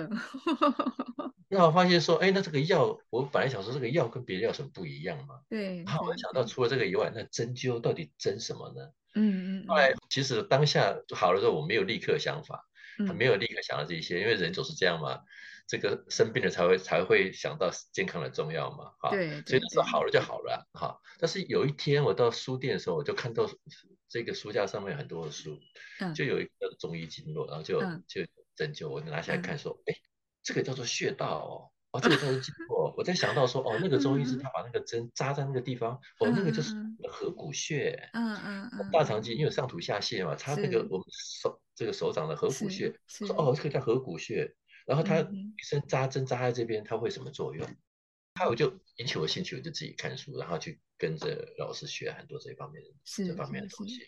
S2: 那我发现说，那这个药，我本来想说这个药跟别的药有什么不一样嘛？然后我想到除了这个以外，那针灸到底针什么呢？后来其实当下好了之后，我没有立刻想法，没有立刻想到这些，因为人总是这样嘛，这个生病了才会想到健康的重要嘛，所以那时候好了就好了，但是有一天我到书店的时候，我就看到这个书架上面有很多的书，就有一个中医经络，然后就针灸，我拿起来看说，这个叫做穴道这个叫做经络。我在想到说，那个中医师他把那个针扎在那个地方，那个就是合谷穴。大肠经因为上吐下泻嘛，插那个我们这个手掌的合谷穴，说这个叫合谷穴。然后他医生扎针扎在这边，它会什么作用？我就引起我兴趣，我就自己看书，然后去跟着老师学很多这方面的东西。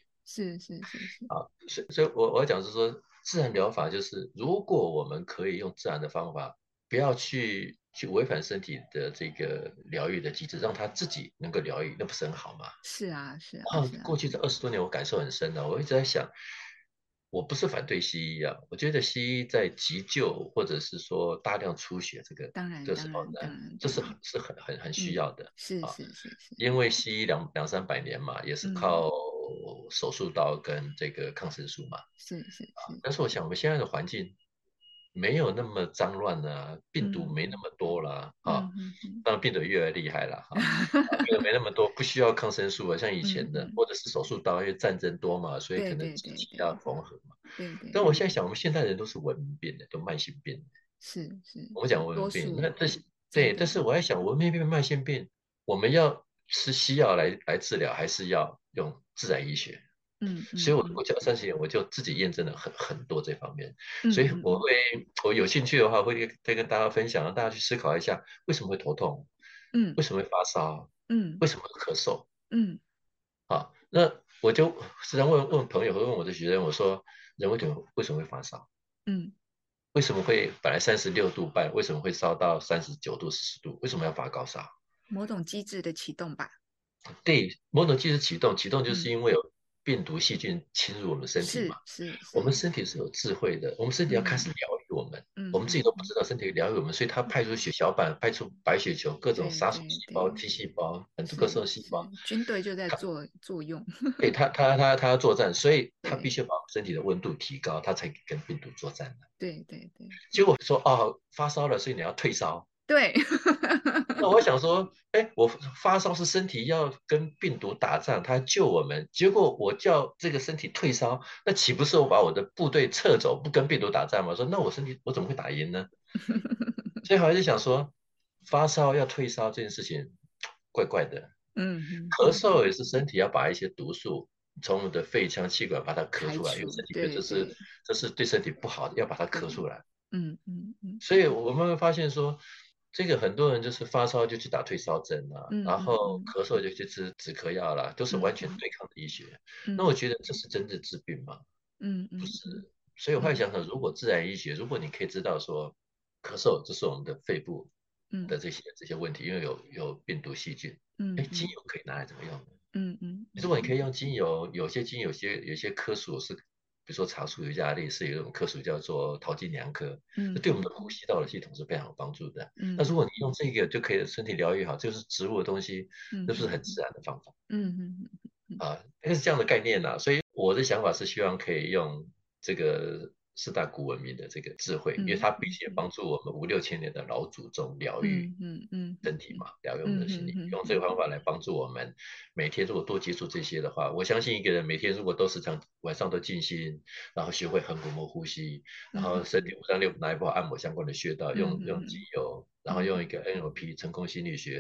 S2: 所以我要讲是说，自然疗法就是如果我们可以用自然的方法，不要去违反身体的这个疗愈的机制，让它自己能够疗愈，那不是很好吗？过去这20多年，我感受很深的，我一直在想，我不是反对西医啊，我觉得西医在急救或者是说大量出血这时候呢，这是很需要的。因为西医两三百年嘛，也是靠手术刀跟这个抗生素嘛。但是我想我们现在的环境没有那么脏乱了，病毒没那么多了当然病毒越来越厉害了病毒没那么多，不需要抗生素了，像以前的或者是手术刀，因为战争多嘛，所以可能机器要缝合嘛。
S1: 对对。
S2: 但我现在想，我们现代人都是文明病的，都慢性病的。我们讲文明病，
S1: 多数
S2: 那这些对，
S1: 真的。
S2: 但是我在想，文明病、慢性病，我们要吃西药来治疗，还是要用自然医学？所以我讲30年，我就自己验证了很多这方面，所以我有兴趣的话，会再跟大家分享，让大家去思考一下，为什么会头痛，
S1: 嗯
S2: 为什么会发烧，
S1: 嗯
S2: 为什么会咳嗽
S1: 嗯
S2: 啊？那我就时常问朋友和问我的学生，我说人为什么会发烧？
S1: 嗯，
S2: 为什么会本来36度半，为什么会烧到39度、40度？为什么要发高烧？
S1: 某种机制的启动吧。
S2: 对，某种机制启动就是
S1: 嗯，
S2: 因为有病毒细菌侵入我们身体嘛。我们
S1: 是。
S2: 身体是有智慧的，我们身体要开始
S1: 嗯
S2: 疗愈我们，我们自己
S1: 嗯嗯嗯，
S2: 都不知道身体疗愈我们，所以它派出血小板，派出白血球，各种
S1: 对
S2: 杀手
S1: 对对，
S2: 细胞、T 细胞，很多各
S1: 是
S2: 色细胞，
S1: 军队就在作用。
S2: 对，它要作战，所以它必
S1: 对
S2: 须把我们身体的温度提高，它才跟病毒作战的。
S1: 对对对
S2: 结果说哦，发烧了，所以你要退烧。
S1: 对。
S2: 那我想说，哎，我发烧是身体要跟病毒打仗，它救我们。结果我叫这个身体退烧，那岂不是我把我的部队撤走，不跟病毒打仗吗？说那我身体我怎么会打赢呢？所以我还是想说，发烧要退烧这件事情怪怪的。咳嗽也是身体要把一些毒素从我们的肺腔气管把它咳出来，因为
S1: 排除，
S2: 身体觉得
S1: 对对
S2: 这是对身体不好的，要把它咳
S1: 对。
S2: 出来。
S1: 嗯嗯嗯
S2: 所以我慢慢发现说，这个很多人就是发烧就去打退烧针啊，
S1: 嗯
S2: 然后
S1: 嗯嗯
S2: 咳嗽就去吃止咳药啦，都是完全
S1: 嗯
S2: 对抗的医学。那我
S1: 嗯
S2: 觉得这是真正治病吗？
S1: 嗯
S2: 不是。
S1: 嗯嗯
S2: 所以我会
S1: 嗯
S2: 想想，如果自然医学，如果你可以知道说，咳嗽这是我们的肺部
S1: 嗯
S2: 的这些问题，因为有病毒细菌，哎，精
S1: 嗯嗯
S2: 油可以拿来怎么用呢？
S1: 嗯嗯
S2: 如果你可以用精油，有些精油有些科属是，比如说茶树尤加利是有一种科属叫做桃金娘科，这对我们的呼吸道的系统是非常有帮助的。那如果你用这个就可以身体疗愈好，就是植物的东西，这是很自然的方法啊，是这样的概念呐、所以我的想法是希望可以用这个四大古文明的这个智慧，因为它并且帮助我们5、6千年的老祖宗疗愈身体嘛，疗愈我们的心理，用这个方法来帮助我们。每天如果多接触这些的话，我相信一个人每天如果都时常晚上都静心，然后学会横膈膜呼吸，然后身体5脏6腑哪里不好按摩相关的穴道，用精油，然后用一个 NLP 成功心理学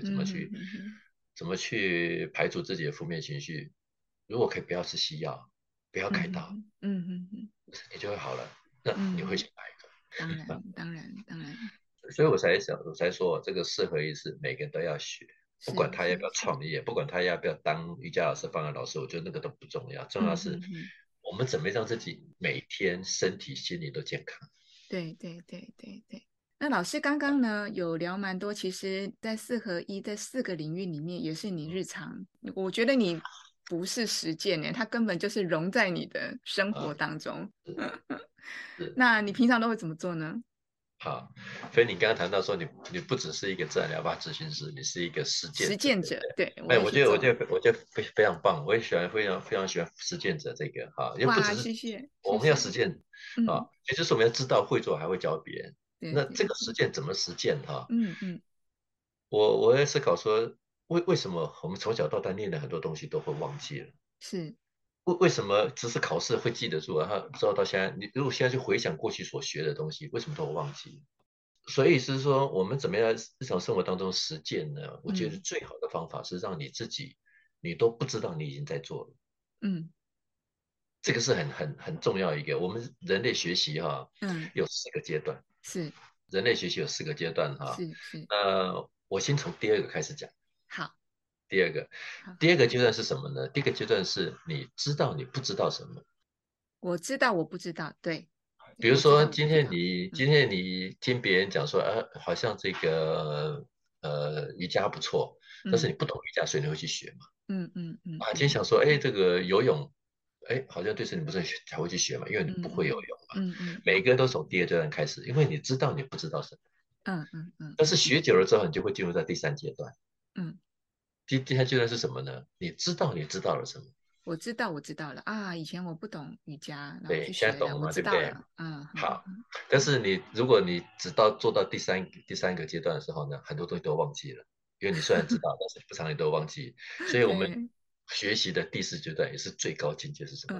S2: 怎么去排除自己的负面情绪。如果可以不要吃西药，不要开刀，身体就会好了。那你会选哪一
S1: 当
S2: 个？
S1: 然当然当然。
S2: 所以我才说这个适合意识每个人都要学，不管他要不要创业，不管他要不要当瑜伽老师、芳疗老师，我觉得那个都不重要，重要是我们怎么让自己每天身体、心理都健康。
S1: 对对对对对。那老师刚刚呢有聊蛮多，其实在4合1这4个领域里面，也是你日常，我觉得你不是实践呢，它根本就是融在你的生活
S2: 啊，
S1: 当中。
S2: 是。
S1: 那你平常都会怎么做呢？
S2: 好，所以你刚刚谈到说你不只是一个自然疗法咨询师，你是一个实践者，
S1: 实践者，
S2: 对不对？
S1: 对，我
S2: 哎，
S1: 会去做。
S2: 我觉得非常棒，我也喜欢非常喜欢实践者这个哈，因为不只
S1: 哇，
S2: 是
S1: 谢谢
S2: 我们要
S1: 谢谢。
S2: 实践啊，
S1: 嗯，
S2: 也就是我们要知道会做，还会教别人。那这
S1: 对对。
S2: 个实践怎么实践哈？
S1: 嗯，
S2: 我在思考说，为什么我们从小到大念的很多东西都会忘记了？
S1: 是。
S2: 为什么只是考试会记得住，然后知道到现在，你如果现在去回想过去所学的东西，为什么都会忘记？所以是说，我们怎么样日常生活当中实践呢？我觉得
S1: 嗯
S2: 最好的方法是让你自己，你都不知道你已经在做了，
S1: 嗯
S2: 这个是很重要一个。我们人类学习哈，
S1: 嗯，
S2: 有4个阶段，
S1: 是
S2: 人类学习有4个阶段哈。
S1: 是。
S2: 那我先从第二个开始讲。
S1: 好
S2: 第二个，
S1: 好。
S2: 第二个阶段是什么呢？第一个阶段是你知道你不知道什么。
S1: 我知道我不知道，对。我知
S2: 比如说，
S1: 道我不知道。
S2: 今天你听别人讲说，好像这个瑜伽不错，但是
S1: 嗯
S2: 你不懂瑜伽，所以你会去学嘛？
S1: 嗯嗯嗯
S2: 啊，今天
S1: 嗯
S2: 想说，哎，这个游泳，哎，好像对身体不是很才会去学嘛，因为你不会游
S1: 嗯嗯
S2: 泳嘛。
S1: 嗯嗯
S2: 每个人都从第二阶段开始，因为你知道你不知道什么，但是
S1: 嗯
S2: 学久了之后，你就会进入到第三阶段。
S1: 嗯，
S2: 第三阶段是什么呢？你知道你知道了什么？
S1: 我知道了啊！以前我不懂瑜伽，然后
S2: 对，
S1: 去学了，我
S2: 现在懂了嘛？对不对？
S1: 知道了。
S2: 好，但是如果你做到第三个阶段的时候呢，很多东西都忘记了，因为你虽然知道，但是不常你都忘记。所以我们
S1: 对。
S2: 学习的第4阶段也是最高境界是什么
S1: 嗯
S2: 呢？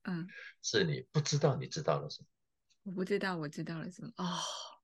S1: 嗯，
S2: 是你不知道你知道了什么，
S1: 我不知道我知道了什么哦。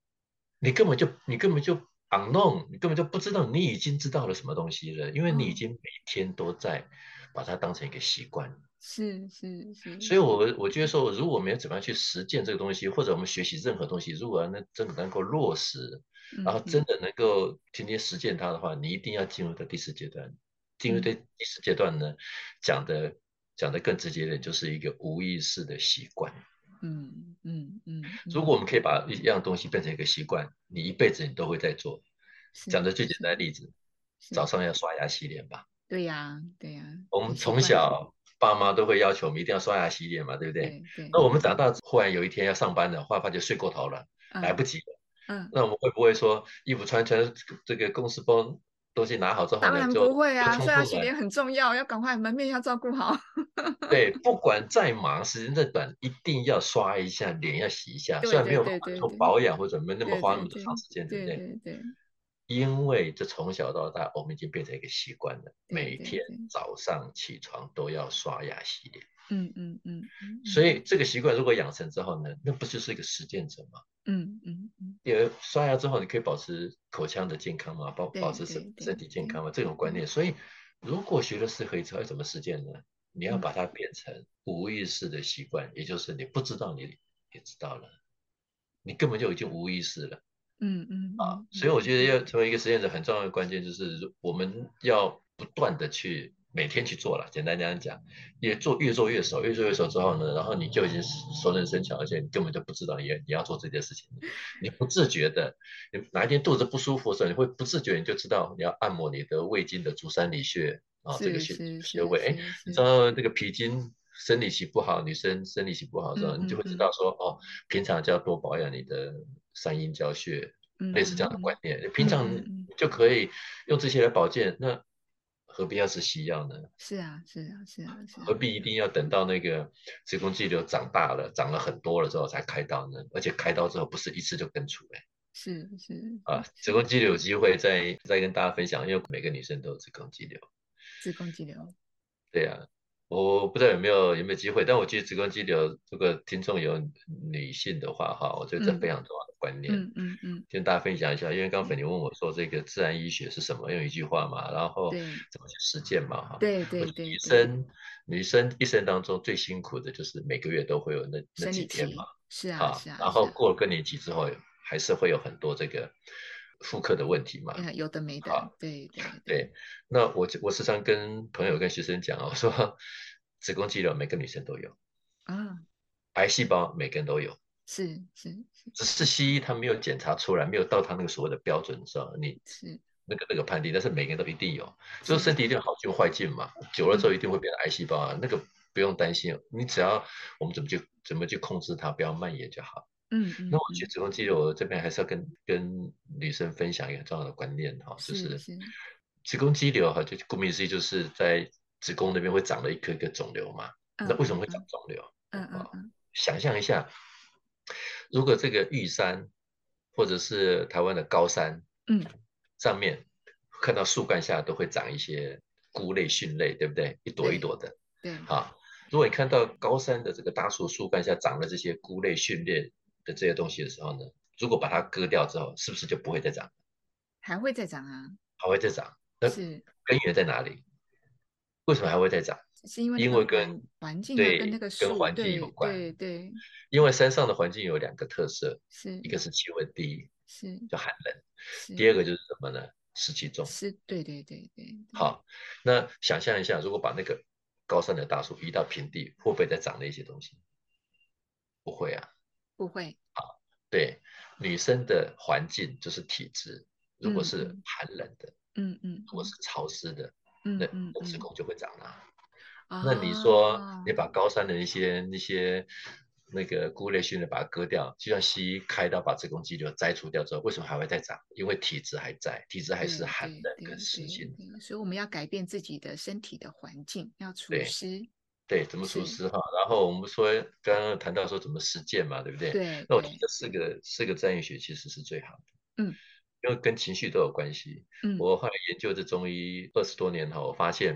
S2: 你根本就 unknown，你根本就不知道你已经知道了什么东西了，因为你已
S1: 哦，
S2: 经每天都在把它当成一个习惯。
S1: 是是是，
S2: 所以我觉得说，如果我们要怎么样去实践这个东西，或者我们学习任何东西，如果真的能够落实，然后真
S1: 嗯嗯
S2: 的能够天天实践它的话，你一定要进入到第四阶段。进入
S1: 嗯
S2: 第四阶段呢，讲的更直接一点，就是一个无意识的习惯。
S1: 嗯嗯嗯嗯，
S2: 如果我们可以把一样东西变成一个习惯，你一辈子你都会在做。讲
S1: 是
S2: 的最简
S1: 是
S2: 单的例子，早
S1: 是，
S2: 上要刷牙洗脸吧。
S1: 对呀对呀，
S2: 我们从
S1: 很习惯，
S2: 小爸妈都会要求我们一定要刷牙洗脸嘛，对不对？
S1: 对对，
S2: 那我们长大忽然有一天要上班了，后来发觉睡过头了，来
S1: 嗯
S2: 不及了。
S1: 嗯，
S2: 那我们会不会说衣服穿穿，这个公司包东西拿好之后呢，
S1: 当然不会
S2: 就
S1: 啊，
S2: 冲出来？
S1: 刷牙洗脸很重要，要赶快门面要照顾好。
S2: 对，不管再忙，时间再短，一定要刷一下脸，要洗一下。虽
S1: 对对
S2: 然没有办
S1: 对对对
S2: 法做保养或者没那么
S1: 对
S2: 花那么多
S1: 对对
S2: 长时间，对不
S1: 对
S2: 对？
S1: 对对
S2: 因为这从小到大，我们已经变成一个习惯了，
S1: 对
S2: 每天
S1: 对对，
S2: 早上起床都要刷牙洗脸。
S1: 嗯嗯嗯嗯嗯
S2: 所以这个习惯如果养成之后呢，那不就是一个实践者吗？
S1: 嗯嗯嗯，
S2: 因为刷牙之后，你可以保持口腔的健康嘛，保
S1: 对
S2: 持身
S1: 对对
S2: 身体健
S1: 对
S2: 康嘛，这种观
S1: 对，
S2: 念。所以，如果学了四合一之后要怎么实践呢？你要
S1: 嗯
S2: 把它变成无意识的习惯，也就是你不知道你也知道了，你根本就已经无意识了。
S1: 嗯嗯嗯
S2: 所以我觉得
S1: 嗯
S2: 要成为一个实验者，很重要的关键就是我们要不断的去每天去做了。简单这样讲，越做越熟，越做越熟之后呢，然后你就已经熟能生巧，而且你根本就不知道你要做这件事情，你不自觉的，你哪一天肚子不舒服的时候，你会不自觉你就知道你要按摩你的胃经的足三里穴啊，这个
S1: 是是是
S2: 穴位。哎，你知
S1: 是是，
S2: 道这个脾经生理期不好，女生生理期不好的时候，你就会知道
S1: 嗯嗯嗯
S2: 说哦，平常就要多保养你的三阴交穴。
S1: 嗯
S2: 类似这样的观
S1: 嗯
S2: 念，平
S1: 嗯
S2: 常
S1: 嗯嗯，
S2: 就可以用这些来保健，那何必要吃西药呢？
S1: 是啊是啊是啊是啊，
S2: 何必一定要等到那个子宫肌瘤长大了、长了很多了之后才开刀呢？而且开刀之后不是一次就根除
S1: 是是
S2: 子
S1: 是，
S2: 宫肌瘤有机会再跟大家分享，因为每个女生都有子宫肌瘤。
S1: 子宫肌瘤，
S2: 对呀，我不知道有没有机会，但我觉得子宫肌瘤，如果听众有女性的话，哈，我觉得这非
S1: 嗯
S2: 常重要的观念，
S1: 嗯嗯嗯，
S2: 跟大家分享一下。因为刚刚粉
S1: 对
S2: 你问我说这个自然医学是什么，用一句话嘛，然后
S1: 对
S2: 怎么去实践嘛，哈。
S1: 对对
S2: 我觉得
S1: 对对，
S2: 女生一生当中最辛苦的就是每个月都会有那
S1: 生
S2: 几天嘛，
S1: 理期，是啊
S2: 哈，
S1: 是啊
S2: 然后
S1: 是啊，
S2: 过了更年期之后，还是会有很多这个妇科的问题嘛，
S1: 有的没的，
S2: 好。
S1: 对对对，
S2: 对，那我时常跟朋友跟学生讲哦，我说子宫肌瘤每个女生都有，
S1: 啊，
S2: 癌细胞每个人都有，
S1: 是是是
S2: 只是西医他没有检查出来，没有到他那个所谓的标准上，你
S1: 是
S2: 那个判定，但是每个人都一定有，就是
S1: 是，
S2: 身体一定有好菌坏菌嘛，久了之后
S1: 嗯
S2: 一定会变成癌细胞啊，那个不用担心，你只要我们怎么去控制它，不要蔓延就好。
S1: 嗯
S2: 那我觉
S1: 嗯嗯，
S2: 得子宫肌瘤这边还是要跟女生分享一个很重要的观念哈，就是
S1: 是是，
S2: 子宫肌瘤哈，就顾名思义就是在子宫那边会长了一颗一个肿瘤嘛。那为什么会长
S1: 嗯嗯嗯
S2: 肿瘤啊？
S1: 嗯嗯嗯
S2: 想象一下，如果这个玉山或者是台湾的高山
S1: 嗯，
S2: 上面看到树干下都会长一些菇类、蕈类，对不对？一朵一
S1: 对
S2: 朵的。
S1: 对，
S2: 好，如果你看到高山的这个大树干下长了这些菇类、蕈类的这些东西的时候呢，如果把它割掉之后，是不是就不会再长？
S1: 还会再长啊，
S2: 还会再长？那
S1: 是
S2: 根源在哪里？为什么还会再长？
S1: 是因为那个
S2: 因为
S1: 环境啊，跟那个
S2: 跟
S1: 树，
S2: 环境有
S1: 对
S2: 关。
S1: 对对，
S2: 因为山上的环境有两个特色，
S1: 是
S2: 一个是气温低，
S1: 是
S2: 就寒冷；第
S1: 是
S2: 二个就是什么呢？湿气重。
S1: 是，对对对对对，
S2: 好，那想象一下，如果把那个高山的大树移到平地，会不会再长了一些东西？不会啊。
S1: 不会，
S2: 对，女生的环境就是体质，如果是
S1: 嗯嗯
S2: 寒冷的，
S1: 嗯嗯嗯
S2: 如果是潮湿的，那
S1: 嗯嗯嗯，
S2: 子宫就会长了。那你说
S1: 啊，
S2: 你把高山的那些那个菇类训练把它割掉，就像西医开刀把子宫肌瘤摘除掉之后，为什么还会再长？因为体质还在，体质还是
S1: 对
S2: 寒冷跟
S1: 对对
S2: 湿性。
S1: 对对，所以我们要改变自己的身体的环境，要除
S2: 对
S1: 湿，
S2: 对，怎么除
S1: 是，
S2: 湿哈？然后我们说刚刚谈到说怎么实践嘛，对不对？
S1: 对
S2: 那我觉得
S1: 对对，
S2: 四个占域学其实是最好的。
S1: 嗯
S2: 因为跟情绪都有关系。
S1: 嗯
S2: 我后来研究这中医20多年后，我发现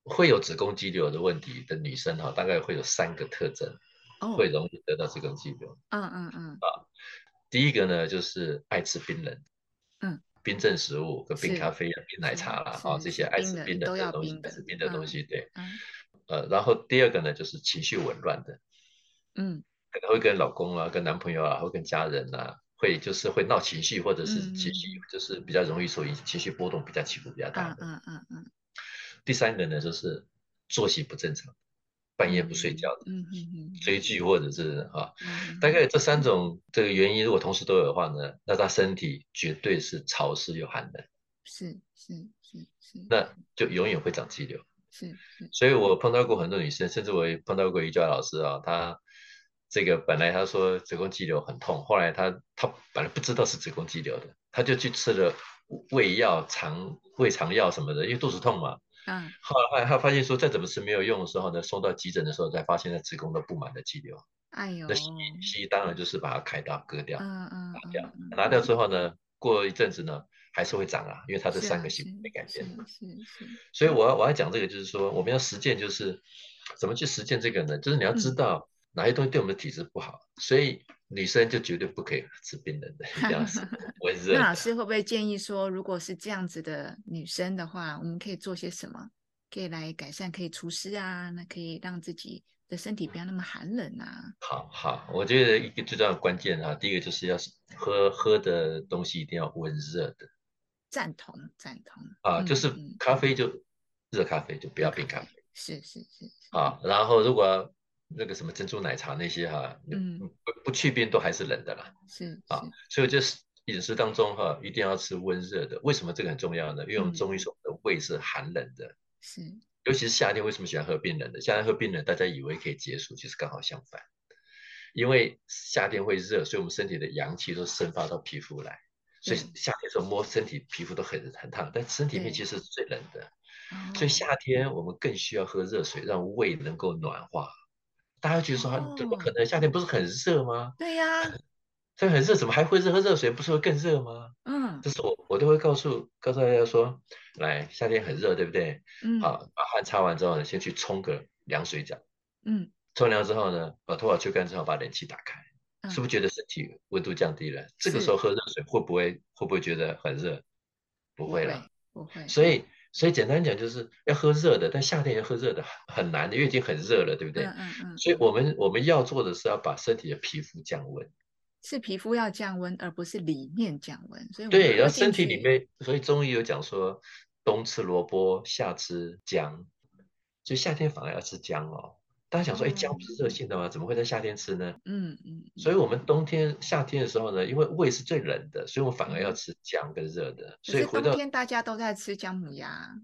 S2: 会有子宫肌瘤的问题的女生大概会有3个特征，会
S1: 哦，
S2: 容易得到子宫肌瘤。
S1: 嗯嗯嗯
S2: 第一个呢，就是爱吃冰冷、
S1: 嗯，
S2: 冰镇食物，跟冰咖
S1: 是
S2: 啡啊、冰奶茶啦，
S1: 是是，
S2: 这些爱
S1: 冰
S2: 吃冰冷
S1: 的都要
S2: 的东西，
S1: 冰的，
S2: 爱吃冰的东
S1: 嗯
S2: 西，对。
S1: 嗯
S2: 然后第二个呢，就是情绪紊乱的，
S1: 嗯
S2: 可能会跟老公啊、跟男朋友啊，或跟家人啊，会闹情绪，或者是情绪
S1: 嗯
S2: 就是比较容易受影响，情绪波动比较起伏比较大的。
S1: 嗯
S2: 第三个呢，就是作息不正常，半夜不睡觉的，追剧或者是大概这3种这个原因，如果同时都有的话呢，那他身体绝对是潮湿又寒冷，
S1: 是是是是
S2: 那就永远会长肌瘤。
S1: 是是，
S2: 所以我碰到过很多女生，甚至我也碰到过瑜伽老师她这个本来她说子宫肌瘤很痛，后来她本来不知道是子宫肌瘤的，她就去吃了胃药、胃肠药什么的，因为肚子痛嘛。
S1: 嗯，
S2: 后来她发现说再怎么吃没有用的时候呢，送到急诊的时候才发现她子宫都布满了肌瘤。
S1: 哎呦，
S2: 那西医当然就是把它开刀割掉，拿掉。拿掉
S1: 嗯，
S2: 之后呢，过一阵子呢还是会长啊，因为它这
S1: 是啊，
S2: 3个行
S1: 是
S2: 为没改变。
S1: 是，
S2: 所以我要讲这个，就是说我们要实践，就是怎么去实践这个呢？就是你要知
S1: 嗯，
S2: 道哪些东西对我们的体质不好，所以女生就绝对不可以吃冰冷的，一定要吃温
S1: 那
S2: 热的。
S1: 老师会不会建议说，如果是这样子的女生的话，我们可以做些什么，可以来改善，可以除湿啊，那可以让自己的身体不要那么寒冷啊？
S2: 好好，我觉得一个最重要的关键第一个就是要喝的东西一定要温热的
S1: 赞同赞同，
S2: 就是咖啡就热咖啡，就不
S1: 热咖啡，
S2: 要冰咖啡
S1: 是，
S2: 然后如果那个什么珍珠奶茶那些
S1: 嗯，
S2: 不去冰都还是冷的啦。
S1: 是，
S2: 所以就是饮食当中一定要吃温热的。为什么这个很重要呢？因为我们
S1: 嗯，
S2: 中医说我们的胃是寒冷的，
S1: 是，
S2: 尤其是夏天，为什么喜欢喝冰冷的？夏天喝冰冷，大家以为可以解暑，其实刚好相反。因为夏天会热，所以我们身体的阳气都生发到皮肤来，所以
S1: 对
S2: 夏天的时候摸身体皮肤都很烫，但身体里面
S1: 对，
S2: 其实是最冷的。所以
S1: 哦
S2: 夏天我们更需要喝热水，让胃能够暖化。大家觉得说怎么可
S1: 哦，
S2: 能？夏天不是很热吗？
S1: 对呀，
S2: 这很热，怎么还会喝热水？不是会更热吗？
S1: 嗯
S2: 这是我都会告诉大家说，来，夏天很热，对不对？
S1: 嗯
S2: 好，把汗擦完之后呢，先去冲个凉水澡。
S1: 嗯
S2: 冲凉之后呢，把头发吹干之后，把冷气打开，是
S1: 嗯，
S2: 不是觉得身体温度降低了？这个时候
S1: 是
S2: 喝热水会不会觉得很热？不会了。
S1: 不会不会，
S2: 所以简单讲就是要喝热的，但夏天要喝热的很难的，因为已经很热了，对不对？所以我们要做的是要把身体的皮肤降温。
S1: 是皮肤要降温，而不是里面降温，所以我们
S2: 对，然
S1: 喝
S2: 后身体里
S1: 进去，
S2: 面，所以中医有讲说，冬吃萝卜，夏吃姜，就夏天反而要吃姜哦。大家想说，哎，姜
S1: 哦，
S2: 不是热性的吗？怎么会在夏天吃呢？所以
S1: 嗯
S2: 我们夏天的时候呢，因为胃是最冷的，所以我们反而要
S1: 嗯，
S2: 吃姜跟热的。
S1: 可是
S2: 所以回到
S1: 冬天大家都在吃姜母鸭，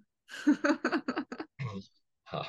S2: 好，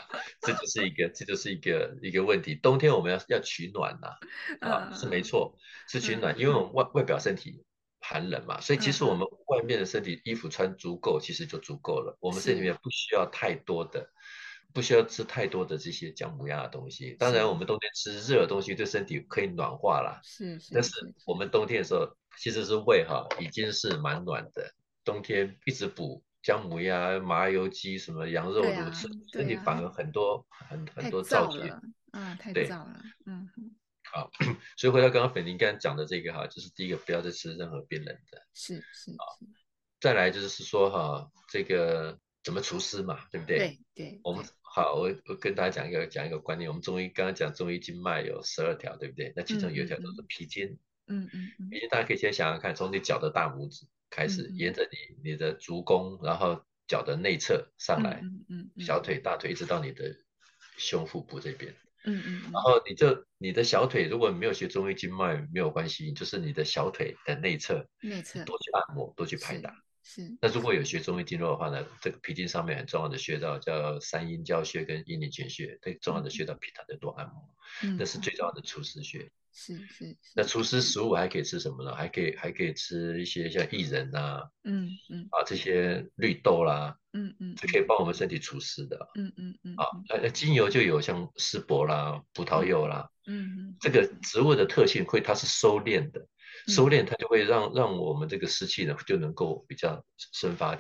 S2: 这就是一个问题。冬天我们要取暖呐，是没
S1: 嗯
S2: 错，是取暖，因为我们外表身体寒冷嘛，所以其实我们
S1: 嗯，
S2: 外面的身体衣服穿足够，其实就足够了。我们身体里
S1: 是
S2: 面不需要吃太多的这些姜母鸭的东西。当然，我
S1: 是
S2: 们冬天吃热的东西对身体可以暖化啦，但是我们冬天的时候其实是胃已经是蛮暖的，冬天一直补姜母鸭、麻油鸡、什么羊肉卤，
S1: 对啊
S2: 身体反
S1: 对啊，
S2: 而很多燥结。
S1: 太燥了，太
S2: 对，
S1: 燥了，
S2: 好，所以回到刚刚粉玲刚刚讲的这个就是第一个不要再吃任何冰冷的。
S1: 是，
S2: 再来就是说这个怎么除湿嘛，对不对？我们
S1: 对，
S2: 好，我跟大家讲一个观念，我们中医刚刚讲中医经脉有12条，对不对？那其中有一条叫做脾经，脾经大家可以先想想看，从你脚的大拇指开始，沿着你的足弓，然后脚的内侧上来，小腿、大腿一直到你的胸腹部这边。然后你的小腿，如果你没有学中医经脉没有关系，就是你的小腿的内侧，
S1: 内侧
S2: 你多去按摩，多去拍打。
S1: 是
S2: 那如果有学中医经络的话呢，这个脾经上面很重要的穴道叫三阴交穴跟阴陵泉穴，这重要的穴道平常的多按摩，那是最重要的除湿穴。
S1: 是，
S2: 那除湿食物还可以吃什么呢？还可以吃一些像薏仁这些绿豆啦，是可以帮我们身体除湿的。那精油就有像丝柏啦、葡萄柚啦，这个植物的特性它是收敛的，收敛它就会让我们这个湿气呢就能够比较生发掉。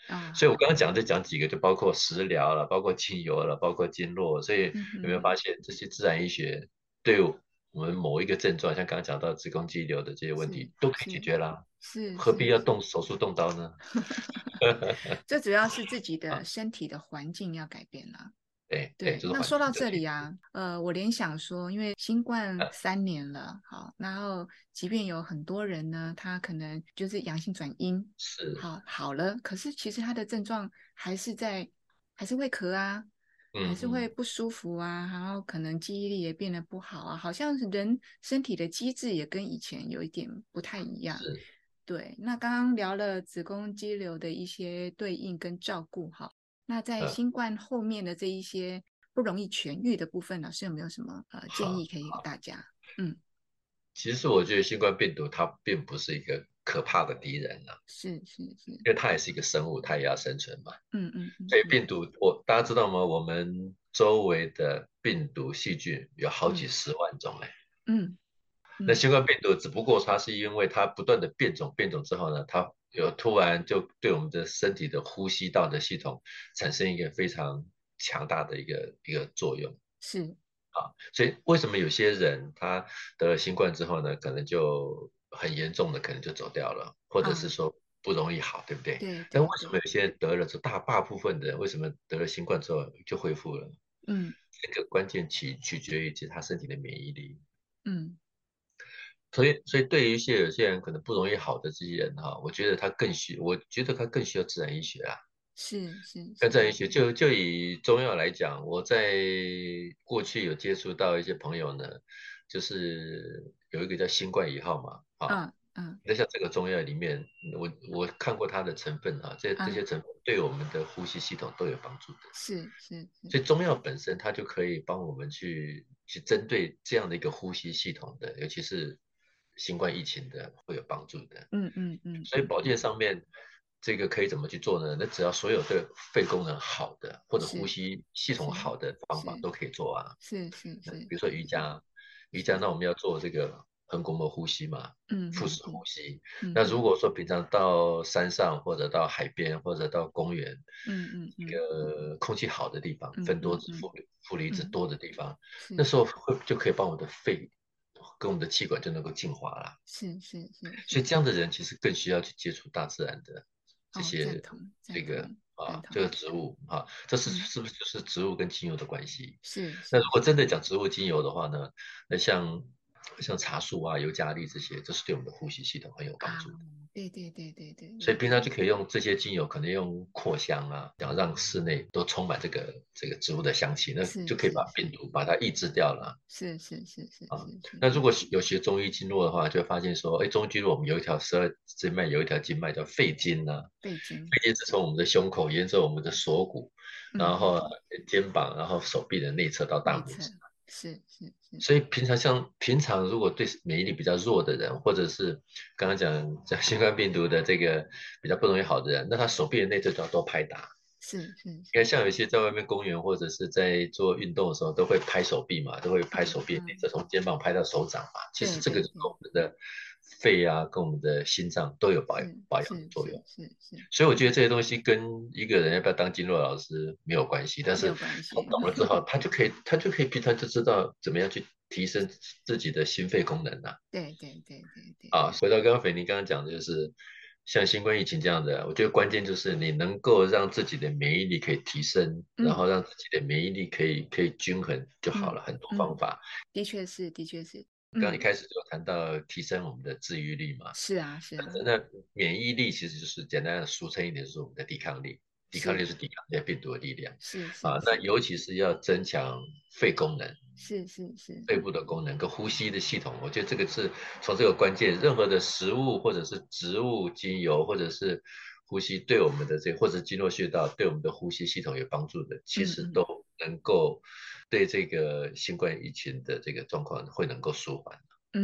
S2: 所以我刚刚讲几个，就包括食疗了，包括精油了，包括经络。所以有没有发现这些自然医学对我们某一个症状，像刚刚讲到子宫肌瘤的这些问题，都可以解决啦，何必要动手术动刀呢？
S1: 这主要是自己的身体的环境要改变了。
S2: 对，就是
S1: 那
S2: 环境。
S1: 说到这里啊，我联想说，因为新冠3年了，好，然后即便有很多人呢，他可能就是阳性转阴，
S2: 是，
S1: 好了，可是其实他的症状还是会咳啊，还是会不舒服啊，然后可能记忆力也变得不好啊，好像是人身体的机制也跟以前有一点不太一样。
S2: 是。
S1: 对，那刚刚聊了子宫肌瘤的一些对应跟照顾，哈。那在新冠后面的这一些不容易痊愈的部分，老师有没有什么建议可以给大家？
S2: 其实我觉得新冠病毒它并不是一个可怕的敌人啊，
S1: 是，
S2: 因为它也是一一个生物，它也要生存嘛。所以
S1: 嗯，
S2: 病毒，大家知道吗？我们周围的病毒细菌有好几十万种哎。
S1: 嗯
S2: 那新冠病毒只不过它是因为它不断的变种之后呢，它突然就对我们的身体的呼吸道的系统产生一个非常强大的一个作用。
S1: 是
S2: 所以为什么有些人他得了新冠之后呢，可能就很严重的，可能就走掉了，或者是说不容易好，对不对？但为什么有些人得了，大部分的人为什么得了新冠之后就恢复了？这个关键取决于他身体的免疫力。
S1: 嗯，
S2: 所以对于有些人可能不容易好的这些人哈，我觉得他更需要自然医学啊。
S1: 是，
S2: 跟自然医学就以中药来讲，我在过去有接触到一些朋友呢，就是有一个叫新冠1号嘛，那像这个中药里面，我看过它的成分啊，这些成分对我们的呼吸系统都有帮助的。
S1: 是，
S2: 所以中药本身它就可以帮我们去针对这样的一个呼吸系统的，尤其是新冠疫情的会有帮助的。所以保健上面这个可以怎么去做呢？那只要所有的肺功能好的或者呼吸系统好的方法都可以做啊。
S1: 是，
S2: 比如说瑜伽那我们要做这个横膈膜呼吸嘛，腹式呼吸。那如果说平常到山上或者到海边或者到公园，一个空气好的地方，分多子负离子多的地方，那时候就可以帮我们的肺跟我们的气管就能够净化了。
S1: 是，
S2: 所以这样的人其实更需要去接触大自然的这些
S1: 赞
S2: 这个
S1: 同，
S2: 植物这是不是就是植物跟精油的关系？
S1: 是，
S2: 那如果真的讲植物精油的话呢，那像茶树啊、尤加利这些，这是对我们的呼吸系统很有帮助的。
S1: 对，
S2: 所以平常就可以用这些精油，可能用扩香啊，然后让室内都充满这个植物的香气，那就可以把病毒把它抑制掉了。
S1: 是，
S2: 那如果有学中医经络的话，就会发现说，哎，中医经络我们有一条12经脉，有一条经脉叫肺经呢。
S1: 肺经
S2: 肺经是从我们的胸口沿着我们的锁骨，然后肩膀，然后手臂的内侧到大拇指。
S1: 是，
S2: 所以平常如果对免疫力比较弱的人，或者是刚刚讲新冠病毒的这个比较不容易好的人，那他手臂的内侧就要多拍打。
S1: 是，
S2: 你看，像有一些在外面公园或者是在做运动的时候，都会拍手臂嘛，都会拍手臂，内侧从肩膀拍到手掌嘛。其实这个跟我们的肺啊，跟我们的心脏都有保养的作用。所以我觉得这些东西跟一个人要不要当经络老师没有关系，但是他懂了之后，他就可以平常就知道怎么样去提升自己的心肺功能啊。
S1: 对，
S2: 回到刚刚菲尼刚刚讲的，就是像新冠疫情这样的，我觉得关键就是你能够让自己的免疫力可以提升，然后让自己的免疫力可以均衡就好了，很多方法。
S1: 的确是。
S2: 刚刚一开始就谈到提升我们的治愈力嘛，
S1: 是啊，
S2: 那免疫力其实就是简单的俗称一点，就是我们的抵抗力。抵抗力是抵抗这些病毒的力量。那尤其是要增强肺功能，
S1: 是，
S2: 肺部的功能跟呼吸的系统，我觉得这个是从这个关键，任何的食物或者是植物精油或者是呼吸对我们的或者经络穴道对我们的呼吸系统有帮助的，其实都能够对这个新冠疫情的这个状况会能够舒缓。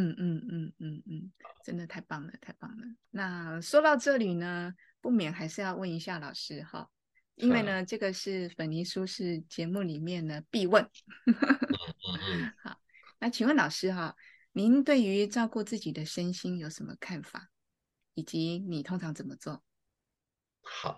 S1: 真的太棒了。那说到这里呢，不免还是要问一下老师哈，因为呢，这个是粉泥书是节目里面的必问。好，那请问老师哈，您对于照顾自己的身心有什么看法，以及你通常怎么做？
S2: 好，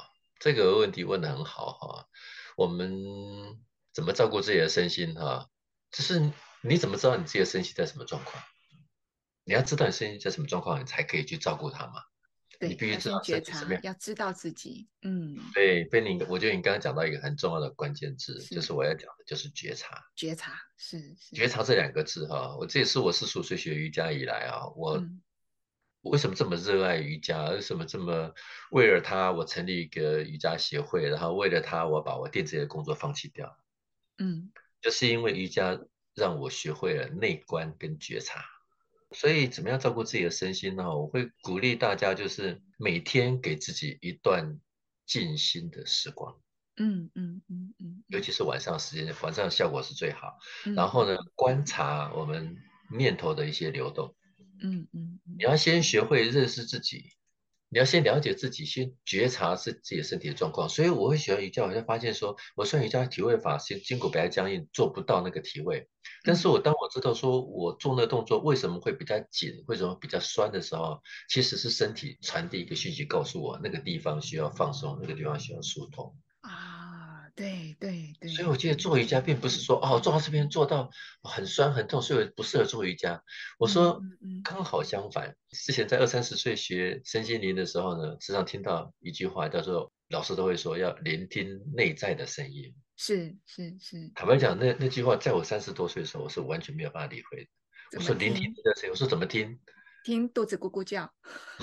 S2: 这个问题问得很好哈。我们怎么照顾自己的身心哈？就是你怎么知道你自己的身心在什么状况？你要知道你身心在什么状况，你才可以去照顾它嘛。你
S1: 对，
S2: 必须知道
S1: 要先觉察，
S2: 身体什么样。
S1: 要知道自己。嗯，
S2: 对，被你，我觉得你刚刚讲到一个很重要的关键字，就
S1: 是
S2: 是我要讲的，就是觉察。
S1: 觉察，是是，
S2: 觉察这2个字哈，这也是我15岁学瑜伽以来啊，
S1: 嗯
S2: 我为什么这么热爱瑜伽？为什么这么为了它，我成立一个瑜伽协会，然后为了它，我把我电子业的工作放弃掉，
S1: 嗯
S2: 就是因为瑜伽让我学会了内观跟觉察。所以怎么样照顾自己的身心呢？我会鼓励大家，就是每天给自己一段静心的时光。
S1: 嗯嗯嗯嗯嗯
S2: 尤其是晚上时间，晚上效果是最好。然
S1: 嗯
S2: 后呢，观察我们念头的一些流动。
S1: 嗯嗯嗯
S2: 你要先学会认识自己，你要先了解自己，先觉察自己的身体的状况。所以我会喜欢瑜伽，我就发现说，我虽然瑜伽体位法筋骨比较僵硬，做不到那个体位，但是
S1: 嗯
S2: 当我知道说我做那个动作为什么会比较紧，为什么比较酸的时候，其实是身体传递一个讯息告诉我，那个地方需要放松，那个地方需要疏通。
S1: 啊，对对
S2: 所以我
S1: 对对，
S2: 记得做瑜伽并不是说做到这边做到很酸很痛，所以我不适合做瑜伽。我
S1: 嗯
S2: 说
S1: 嗯嗯，
S2: 刚好相反，之前在20、30岁学身心灵的时候呢，时常听到一句话叫做老师都会说要聆听内在的声音。
S1: 是是是，
S2: 坦白讲，那句话在我30多岁的时候，我是完全没有办法理会的。我
S1: 怎么
S2: 说聆听
S1: 听？
S2: 内在声音，我说怎么听？
S1: 听肚子咕咕叫。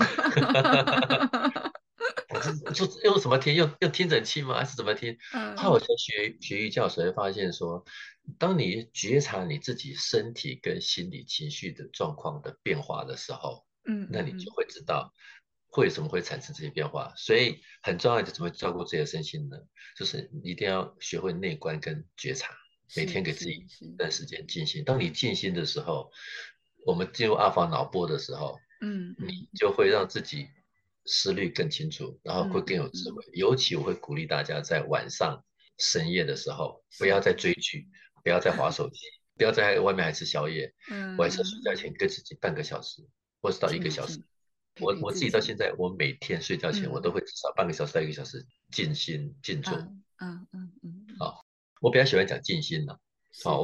S2: 我说用什么听？用听诊器吗？还是怎么听？后来
S1: 嗯
S2: 我在学瑜伽的时候，发现说，当你觉察你自己身体跟心理情绪的状况的变化的时候，
S1: 嗯嗯嗯，
S2: 那你就会知道为什么会产生这些变化。所以很重要的怎么照顾自己的身心呢？就是你一定要学会内观跟觉察，每天
S1: 是
S2: 给自己一
S1: 是是，
S2: 段时间静心。当你静心的时候，我们进入阿法脑波的时候，你
S1: 嗯嗯
S2: 就会让自己思虑更清楚，然后会
S1: 嗯
S2: 更有智慧。
S1: 嗯嗯，
S2: 尤其我会鼓励大家在晚上深夜的时候，不要
S1: 是，
S2: 再追剧，不要再划手机，不要在外面还吃宵夜。
S1: 嗯
S2: 晚上睡觉
S1: 嗯嗯，
S2: 前跟自己半个小时，或是到1个小时。
S1: 静陪陪
S2: 我自己到
S1: 自己，
S2: 现在，我每天睡觉前我都
S1: 嗯
S2: 会至少半个小时到1个小时静心静坐。
S1: 嗯嗯嗯嗯嗯，
S2: 啊，我比较喜欢讲静心的。我
S1: 是，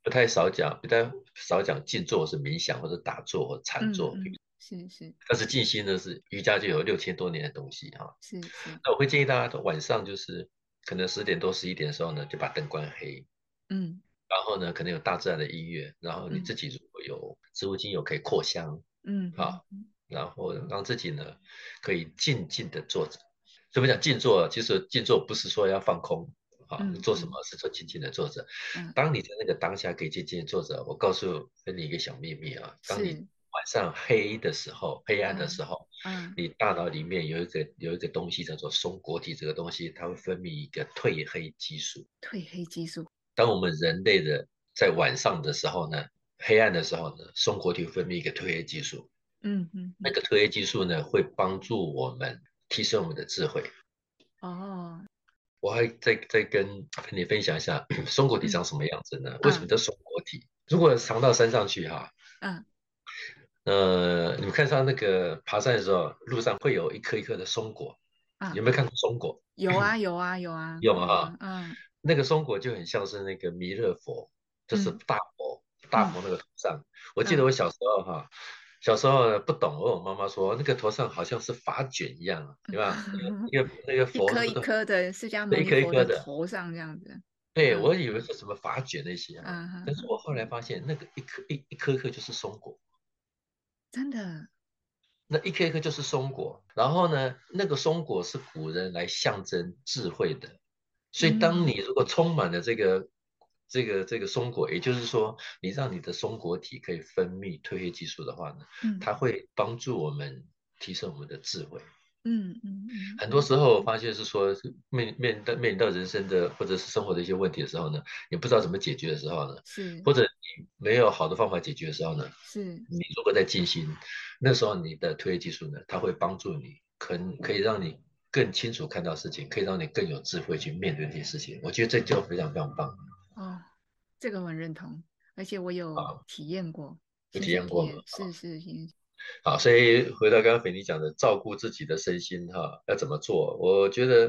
S2: 不太少讲静坐是冥想或者打坐或禅坐。
S1: 嗯嗯是是
S2: 但是静心呢是瑜伽就有6000多年的东西哈。
S1: 是是，
S2: 那我会建议大家晚上就是可能10点多11点的时候呢，就把灯关黑，
S1: 嗯
S2: 然后呢可能有大自然的音乐，然后你
S1: 嗯
S2: 自己如果有植物精油可以扩香。
S1: 嗯嗯
S2: 好，然后让自己呢可以静静的坐着。所以我们讲静坐，其实静坐不是说要放空。你做什么
S1: 嗯嗯
S2: 是做静静的坐着。
S1: 嗯，
S2: 当你在那个当下可以静静的坐着，我跟你一个小秘密啊，当你
S1: 是，
S2: 晚上黑的时候，黑暗的
S1: 嗯
S2: 时候，
S1: 嗯，
S2: 你大脑里面有一个东西叫做松果体，这个东西它会分泌一个褪黑激素。
S1: 褪黑激素，
S2: 当我们人类在晚上的时候呢，黑暗的时候呢，松果体会分泌一个褪黑激素。
S1: 嗯嗯嗯，
S2: 那个褪黑激素呢，会帮助我们提升我们的智慧。
S1: 哦，
S2: 我还再跟你分享一下松果体
S1: 嗯
S2: 长什么样子呢？为什么
S1: 嗯
S2: 叫松果体？如果常到山上去
S1: 嗯
S2: 你们看上那个爬山的时候，路上会有一颗一颗的松果，
S1: 嗯，
S2: 有没有看过松果？
S1: 有啊有啊有啊
S2: 有啊。
S1: 有啊，嗯
S2: 那个松果就很像是那个弥勒佛，就是
S1: 嗯
S2: 大佛
S1: 嗯
S2: 那个头上。我记得
S1: 嗯，
S2: 我小时候不懂，我问我妈妈说，那个头上好像是发卷一样，对吧？那个
S1: 一颗一
S2: 佛是不是
S1: 颗的释迦牟
S2: 一颗一
S1: 尼佛的
S2: 颗的？
S1: 头上这样子，
S2: 对，
S1: 嗯
S2: 我以为是什么发卷那些但是
S1: 嗯嗯嗯，
S2: 我后来发现那个一颗一颗就是松果。
S1: 真的，
S2: 那一颗一颗就是松果。然后呢，那个松果是古人来象征智慧的。所以当
S1: 嗯
S2: 你如果充满了这个松果，也就是说，你让你的松果体可以分泌褪黑激素的话呢，
S1: 嗯
S2: 它会帮助我们提升我们的智慧。
S1: 嗯嗯嗯
S2: 很多
S1: 嗯，
S2: 时候我发现是说，面临到人生的或者是生活的一些问题的时候呢，你不知道怎么解决的时候呢，
S1: 是
S2: 或者你没有好的方法解决的时候呢，
S1: 是，
S2: 你如果在静心，那时候你的褪黑激素呢，它会帮助你，可以让你更清楚看到事情，可以让你更有智慧去面对这些事情。我觉得这就非常非常棒
S1: 哦，这个我很认同，而且我有
S2: 啊。
S1: 体验过，
S2: 有
S1: 亲
S2: 体验过吗？
S1: 身体验，是是，
S2: 好，所以回到刚刚菲尼讲的，照顾自己的身心要怎么做？我觉得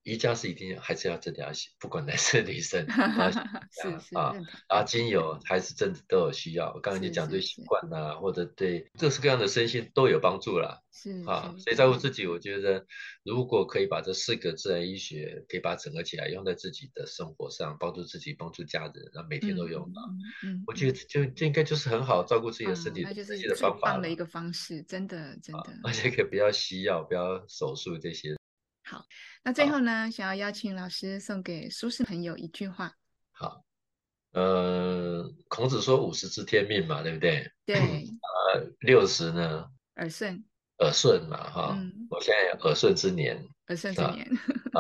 S2: 瑜伽是一定还是要真的要洗，不管男生女生啊
S1: 是是
S2: 啊
S1: 认同
S2: 啊，
S1: 认同，
S2: 精油还是真的都有需要。我刚刚就
S1: 是
S2: 讲对习
S1: 是是
S2: 惯啊，或者对各式各样的身心都有帮助啦。
S1: 是
S2: 啊，所以照
S1: 是是，
S2: 顾自己，我觉得如果可以把这4个自然医学可以把它整合起来，用在自己的生活上，帮助自己，帮助家人，那每天都用到，我觉得这应该就是很好照顾自己的身体
S1: 那就是
S2: 身体的
S1: 最
S2: 方法了。
S1: 棒的一个方式，真的真的。
S2: 而且可以不要西药，不要手术这些。
S1: 好，那最后
S2: 好，
S1: 呢，想要邀请老师送给舒适朋友一句话。
S2: 好，孔子说50知天命嘛，对不对？
S1: 对，
S2: 60呢
S1: 耳顺，
S2: 耳顺嘛，哈，
S1: 嗯，
S2: 我现在有耳顺之年
S1: 耳顺之
S2: 啊
S1: 年，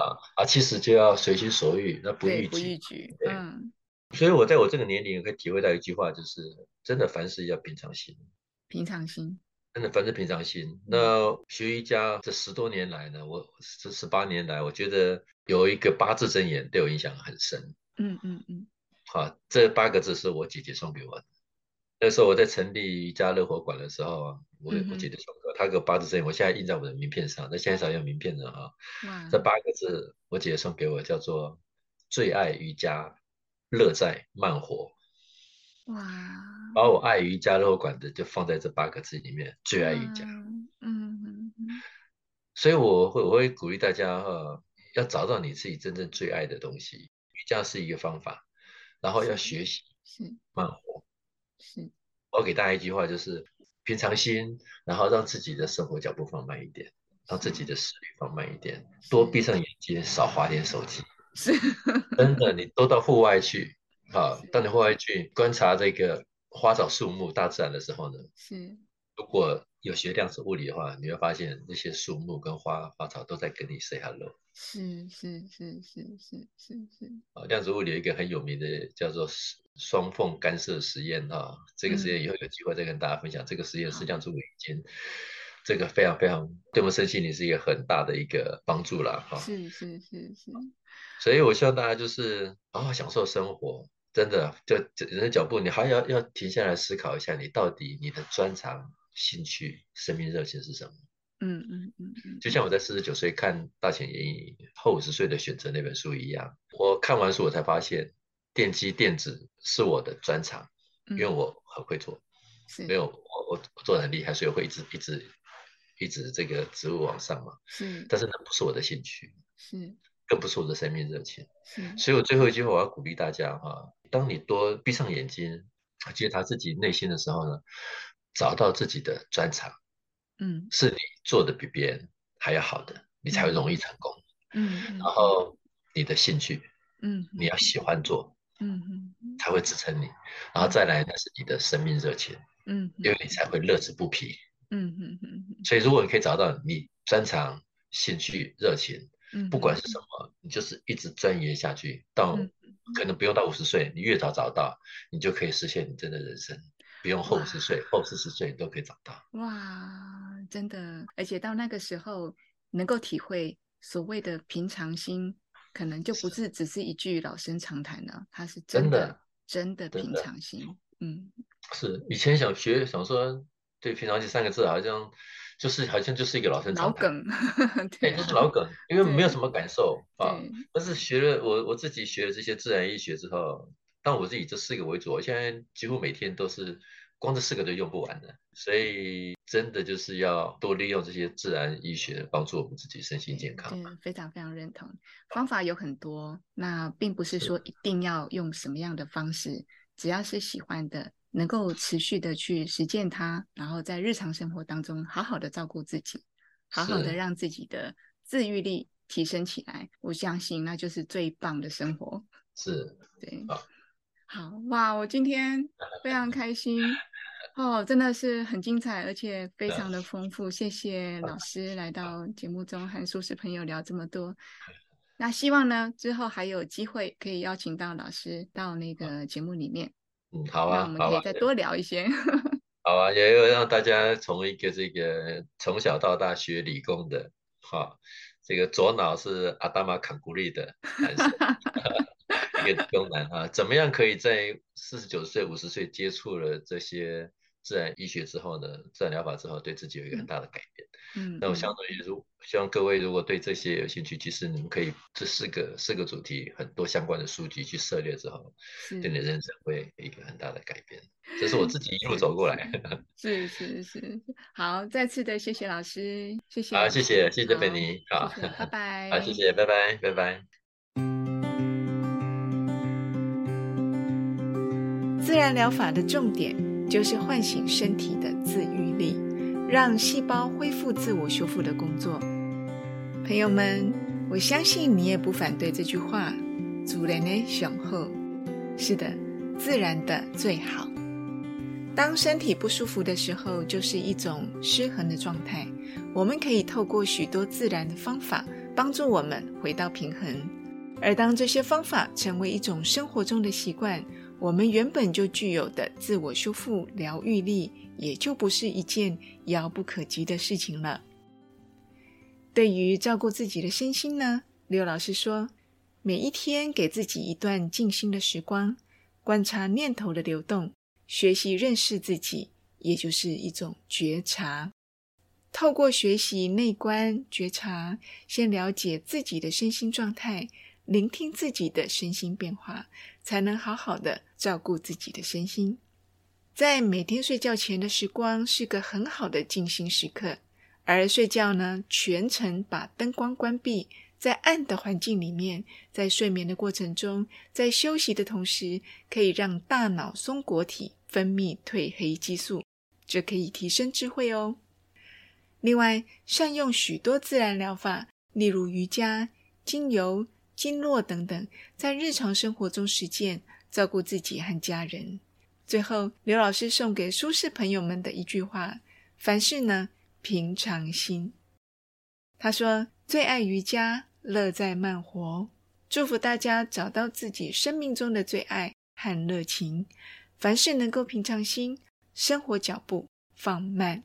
S2: 70就要随心所欲，那不
S1: 对，不
S2: 逾矩嘛，
S1: 逾矩，
S2: 对。所以我在我这个年龄可以体会到一句话，就是真的凡事要平常心，
S1: 平常心，
S2: 真的凡事平常心。
S1: 嗯
S2: 那学瑜伽这10多年来呢，我这18年来，我觉得有一个8字真言对我影响很深。
S1: 嗯嗯嗯
S2: 这8个字是我姐姐送给我的。那时候我在成立瑜伽乐活馆的时候啊，我姐
S1: 嗯哼，
S2: 姐送给我，她给我8字真言，我现在印在我的名片上。那现在少用名片了哈。
S1: 哇
S2: 这8个字我姐姐送给我，叫做最爱瑜伽，乐在慢活。
S1: 哇
S2: 把我爱瑜伽乐活馆的就放在这8个字里面，最
S1: 哇，
S2: 爱瑜伽。
S1: 嗯
S2: 所以我会鼓励大家要找到你自己真正最爱的东西。瑜伽是一个方法，然后要
S1: 是
S2: 学习
S1: 是
S2: 慢活。
S1: 是
S2: 我给大家一句话，就是平常心，然后让自己的生活脚步放慢一点，让自己
S1: 是
S2: 的思虑放慢一点，多闭
S1: 是
S2: 上眼睛，少滑点手机。
S1: 是
S2: 真的，你多到户外去当
S1: 是
S2: 你户外去观察这个花草树木、大自然的时候呢，
S1: 是
S2: 如果有学量子物理的话，你会发现那些树木跟花草都在跟你 say hello。
S1: 是是是是是是是，
S2: 量子物理有一个很有名的叫做双缝干涉实验这个实验以后有机会再跟大家分享。这个实验是
S1: 好，
S2: 量子物理已经这个非常非常对我们身心灵是一个很大的一个帮助了
S1: 是是是是，
S2: 所以我希望大家就是好好享受生活，真的就人的脚步，你还要停下来思考一下，你到底你的专长、兴趣、生命热情是什么？就像我在49岁看《大潜演绎后50岁的选择》那本书一样，我看完书我才发现，电机电子是我的专长，因为
S1: 嗯，
S2: 我很会做，因
S1: 是
S2: 为我做的很厉害，所以我会一直这个职务往上嘛。
S1: 是
S2: 但是那不是我的兴趣，
S1: 是
S2: 更不是我的生命热情。
S1: 是，
S2: 所以我最后一句话我要鼓励大家当你多闭上眼睛，觉察自己内心的时候呢，找到自己的专长，
S1: 嗯
S2: 是你做的比别人还要好的，你才会
S1: 嗯
S2: 容易成功。然
S1: 嗯嗯嗯
S2: 后你的兴趣，
S1: 嗯嗯
S2: 你要喜欢做，
S1: 嗯嗯
S2: 才会支撑你。然后
S1: 嗯
S2: 再来呢，是你的生命热情，
S1: 嗯嗯
S2: 因为你才会乐此不疲。
S1: 嗯
S2: 所以，如果你可以找到你专长、兴趣、热情，不管是
S1: 嗯
S2: 什么，你就是一直钻研下去，到
S1: 嗯，
S2: 可能不用到50岁，你越早找到，你就可以实现你真的人生，不用后
S1: 哇
S2: 50岁、后40岁你都可以找到。
S1: 哇，真的，而且到那个时候能够体会所谓的平常心，可能就不
S2: 是
S1: 是只是一句老生常谈了，它是真的
S2: 真的，
S1: 真的平
S2: 真的
S1: 常心。
S2: 是以前想说，对“平常心”3个字好像就是一个老生常谈。
S1: 老梗，对
S2: 哎，
S1: 啊，
S2: 就是老梗，因为没有什
S1: 对
S2: 么感受
S1: 对，
S2: 但是学了我自己学了这些自然医学之后，当我自己这4个为主，我现在几乎每天都是光这4个都用不完的，所以真的就是要多利用这些自然医学帮助我们自己身心健
S1: 对，
S2: 康。
S1: 这非常非常认同。方法有很多，那并不是
S2: 是
S1: 说一定要用什么样的方式，只要是喜欢的，能够持续的去实践它，然后在日常生活当中好好的照顾自己，好好的
S2: 是
S1: 让自己的自愈力提升起来，我相信那就是最棒的生活。
S2: 是
S1: 对，
S2: 啊，
S1: 好哇，我今天非常开心。哦，真的是很精彩，而且非常的丰富。谢谢老师来到节目中和素食朋友聊这么多。那希望呢，之后还有机会可以邀请到老师到那个节目里面，
S2: 好
S1: 那我
S2: 啊好啊
S1: 们可以再多聊一些。
S2: 好啊，也有让大家从一个这个从小到大学理工的这个左脑是阿达玛坎古力的男生。一个理工男怎么样可以在49岁、50岁接触了这些自然医学之后呢，自然疗法之后，对自己有一个很大的改变。那我相对于希望各位如果对这些有兴趣，其实你们可以这四个主题很多相关的书籍去涉猎之后，对你的人生会有一个很大的改变。这是我自己一路走过来。
S1: 是，好，再次的谢谢老师，谢谢
S2: 好，
S1: 老师，
S2: 谢谢芬妮，好，
S1: 谢谢，拜拜。
S2: 好，谢谢，拜拜，拜拜。
S1: 自然疗法的重点就是唤醒身体的自愈力，让细胞恢复自我修复的工作。朋友们，我相信你也不反对这句话，自然的上好。是的，自然的最好。当身体不舒服的时候，就是一种失衡的状态。我们可以透过许多自然的方法帮助我们回到平衡。而当这些方法成为一种生活中的习惯，我们原本就具有的自我修复疗愈力，也就不是一件遥不可及的事情了。对于照顾自己的身心呢，刘老师说，每一天给自己一段静心的时光，观察念头的流动，学习认识自己，也就是一种觉察。透过学习内观觉察，先了解自己的身心状态，聆听自己的身心变化，才能好好的照顾自己的身心。在每天睡觉前的时光是个很好的静心时刻，而睡觉呢，全程把灯光关闭，在暗的环境里面，在睡眠的过程中，在休息的同时，可以让大脑松果体分泌褪黑激素，这可以提升智慧哦。另外，善用许多自然疗法，例如瑜伽、精油、经络等等，在日常生活中实践，照顾自己和家人。最后，刘老师送给舒适朋友们的一句话，凡事呢，平常心。他说，最爱瑜伽，乐在慢活。祝福大家找到自己生命中的最爱和热情，凡事能够平常心，生活脚步放慢。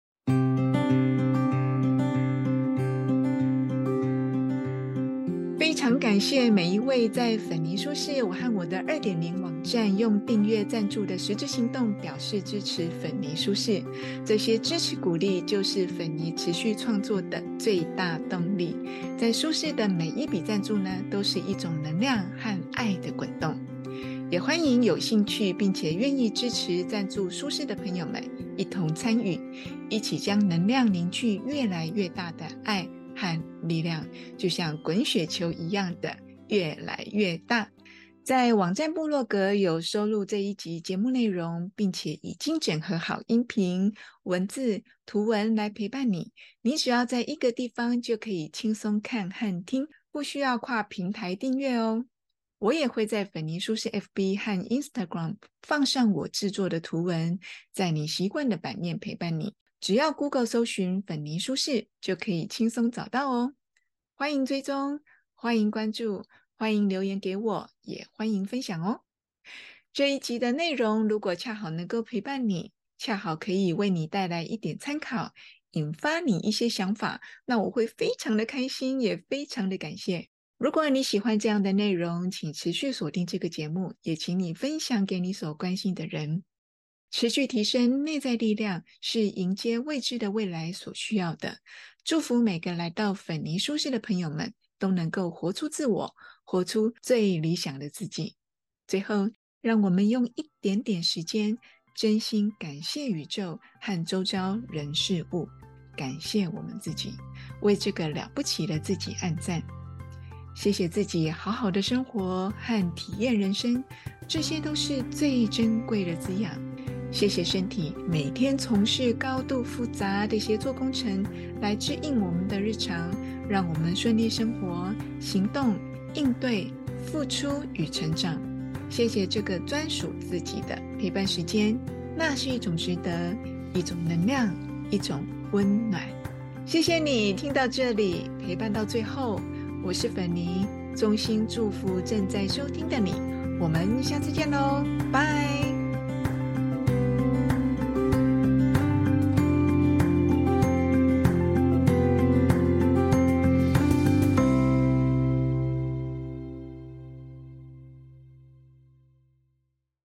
S1: 非常感谢每一位在粉泥书室我和我的 2.0 网站用订阅赞助的实质行动表示支持粉泥书室，这些支持鼓励就是粉泥持续创作的最大动力。在书室的每一笔赞助呢，都是一种能量和爱的滚动。也欢迎有兴趣并且愿意支持赞助书室的朋友们一同参与，一起将能量凝聚越来越大的爱和力量，就像滚雪球一样的越来越大。在网站部落格有收录这一集节目内容，并且已经整合好音频、文字、图文来陪伴你。你只要在一个地方就可以轻松看和听，不需要跨平台订阅哦。我也会在粉泥书室 FB 和 Instagram 放上我制作的图文，在你习惯的版面陪伴你。只要 Google 搜寻粉泥书室，就可以轻松找到哦。欢迎追踪，欢迎关注，欢迎留言给我，也欢迎分享哦。这一集的内容如果恰好能够陪伴你，恰好可以为你带来一点参考，引发你一些想法，那我会非常的开心，也非常的感谢。如果你喜欢这样的内容，请持续锁定这个节目，也请你分享给你所关心的人。持续提升内在力量是迎接未知的未来所需要的。祝福每个来到粉泥书室的朋友们都能够活出自我，活出最理想的自己。最后，让我们用一点点时间，真心感谢宇宙和周遭人事物，感谢我们自己，为这个了不起的自己按赞。谢谢自己好好的生活和体验人生，这些都是最珍贵的滋养。谢谢身体每天从事高度复杂的协作工程，来指引我们的日常，让我们顺利生活、行动、应对、付出与成长。谢谢这个专属自己的陪伴时间，那是一种值得，一种能量，一种温暖。谢谢你听到这里，陪伴到最后。我是粉泥，衷心祝福正在收听的你，我们下次见喽，拜。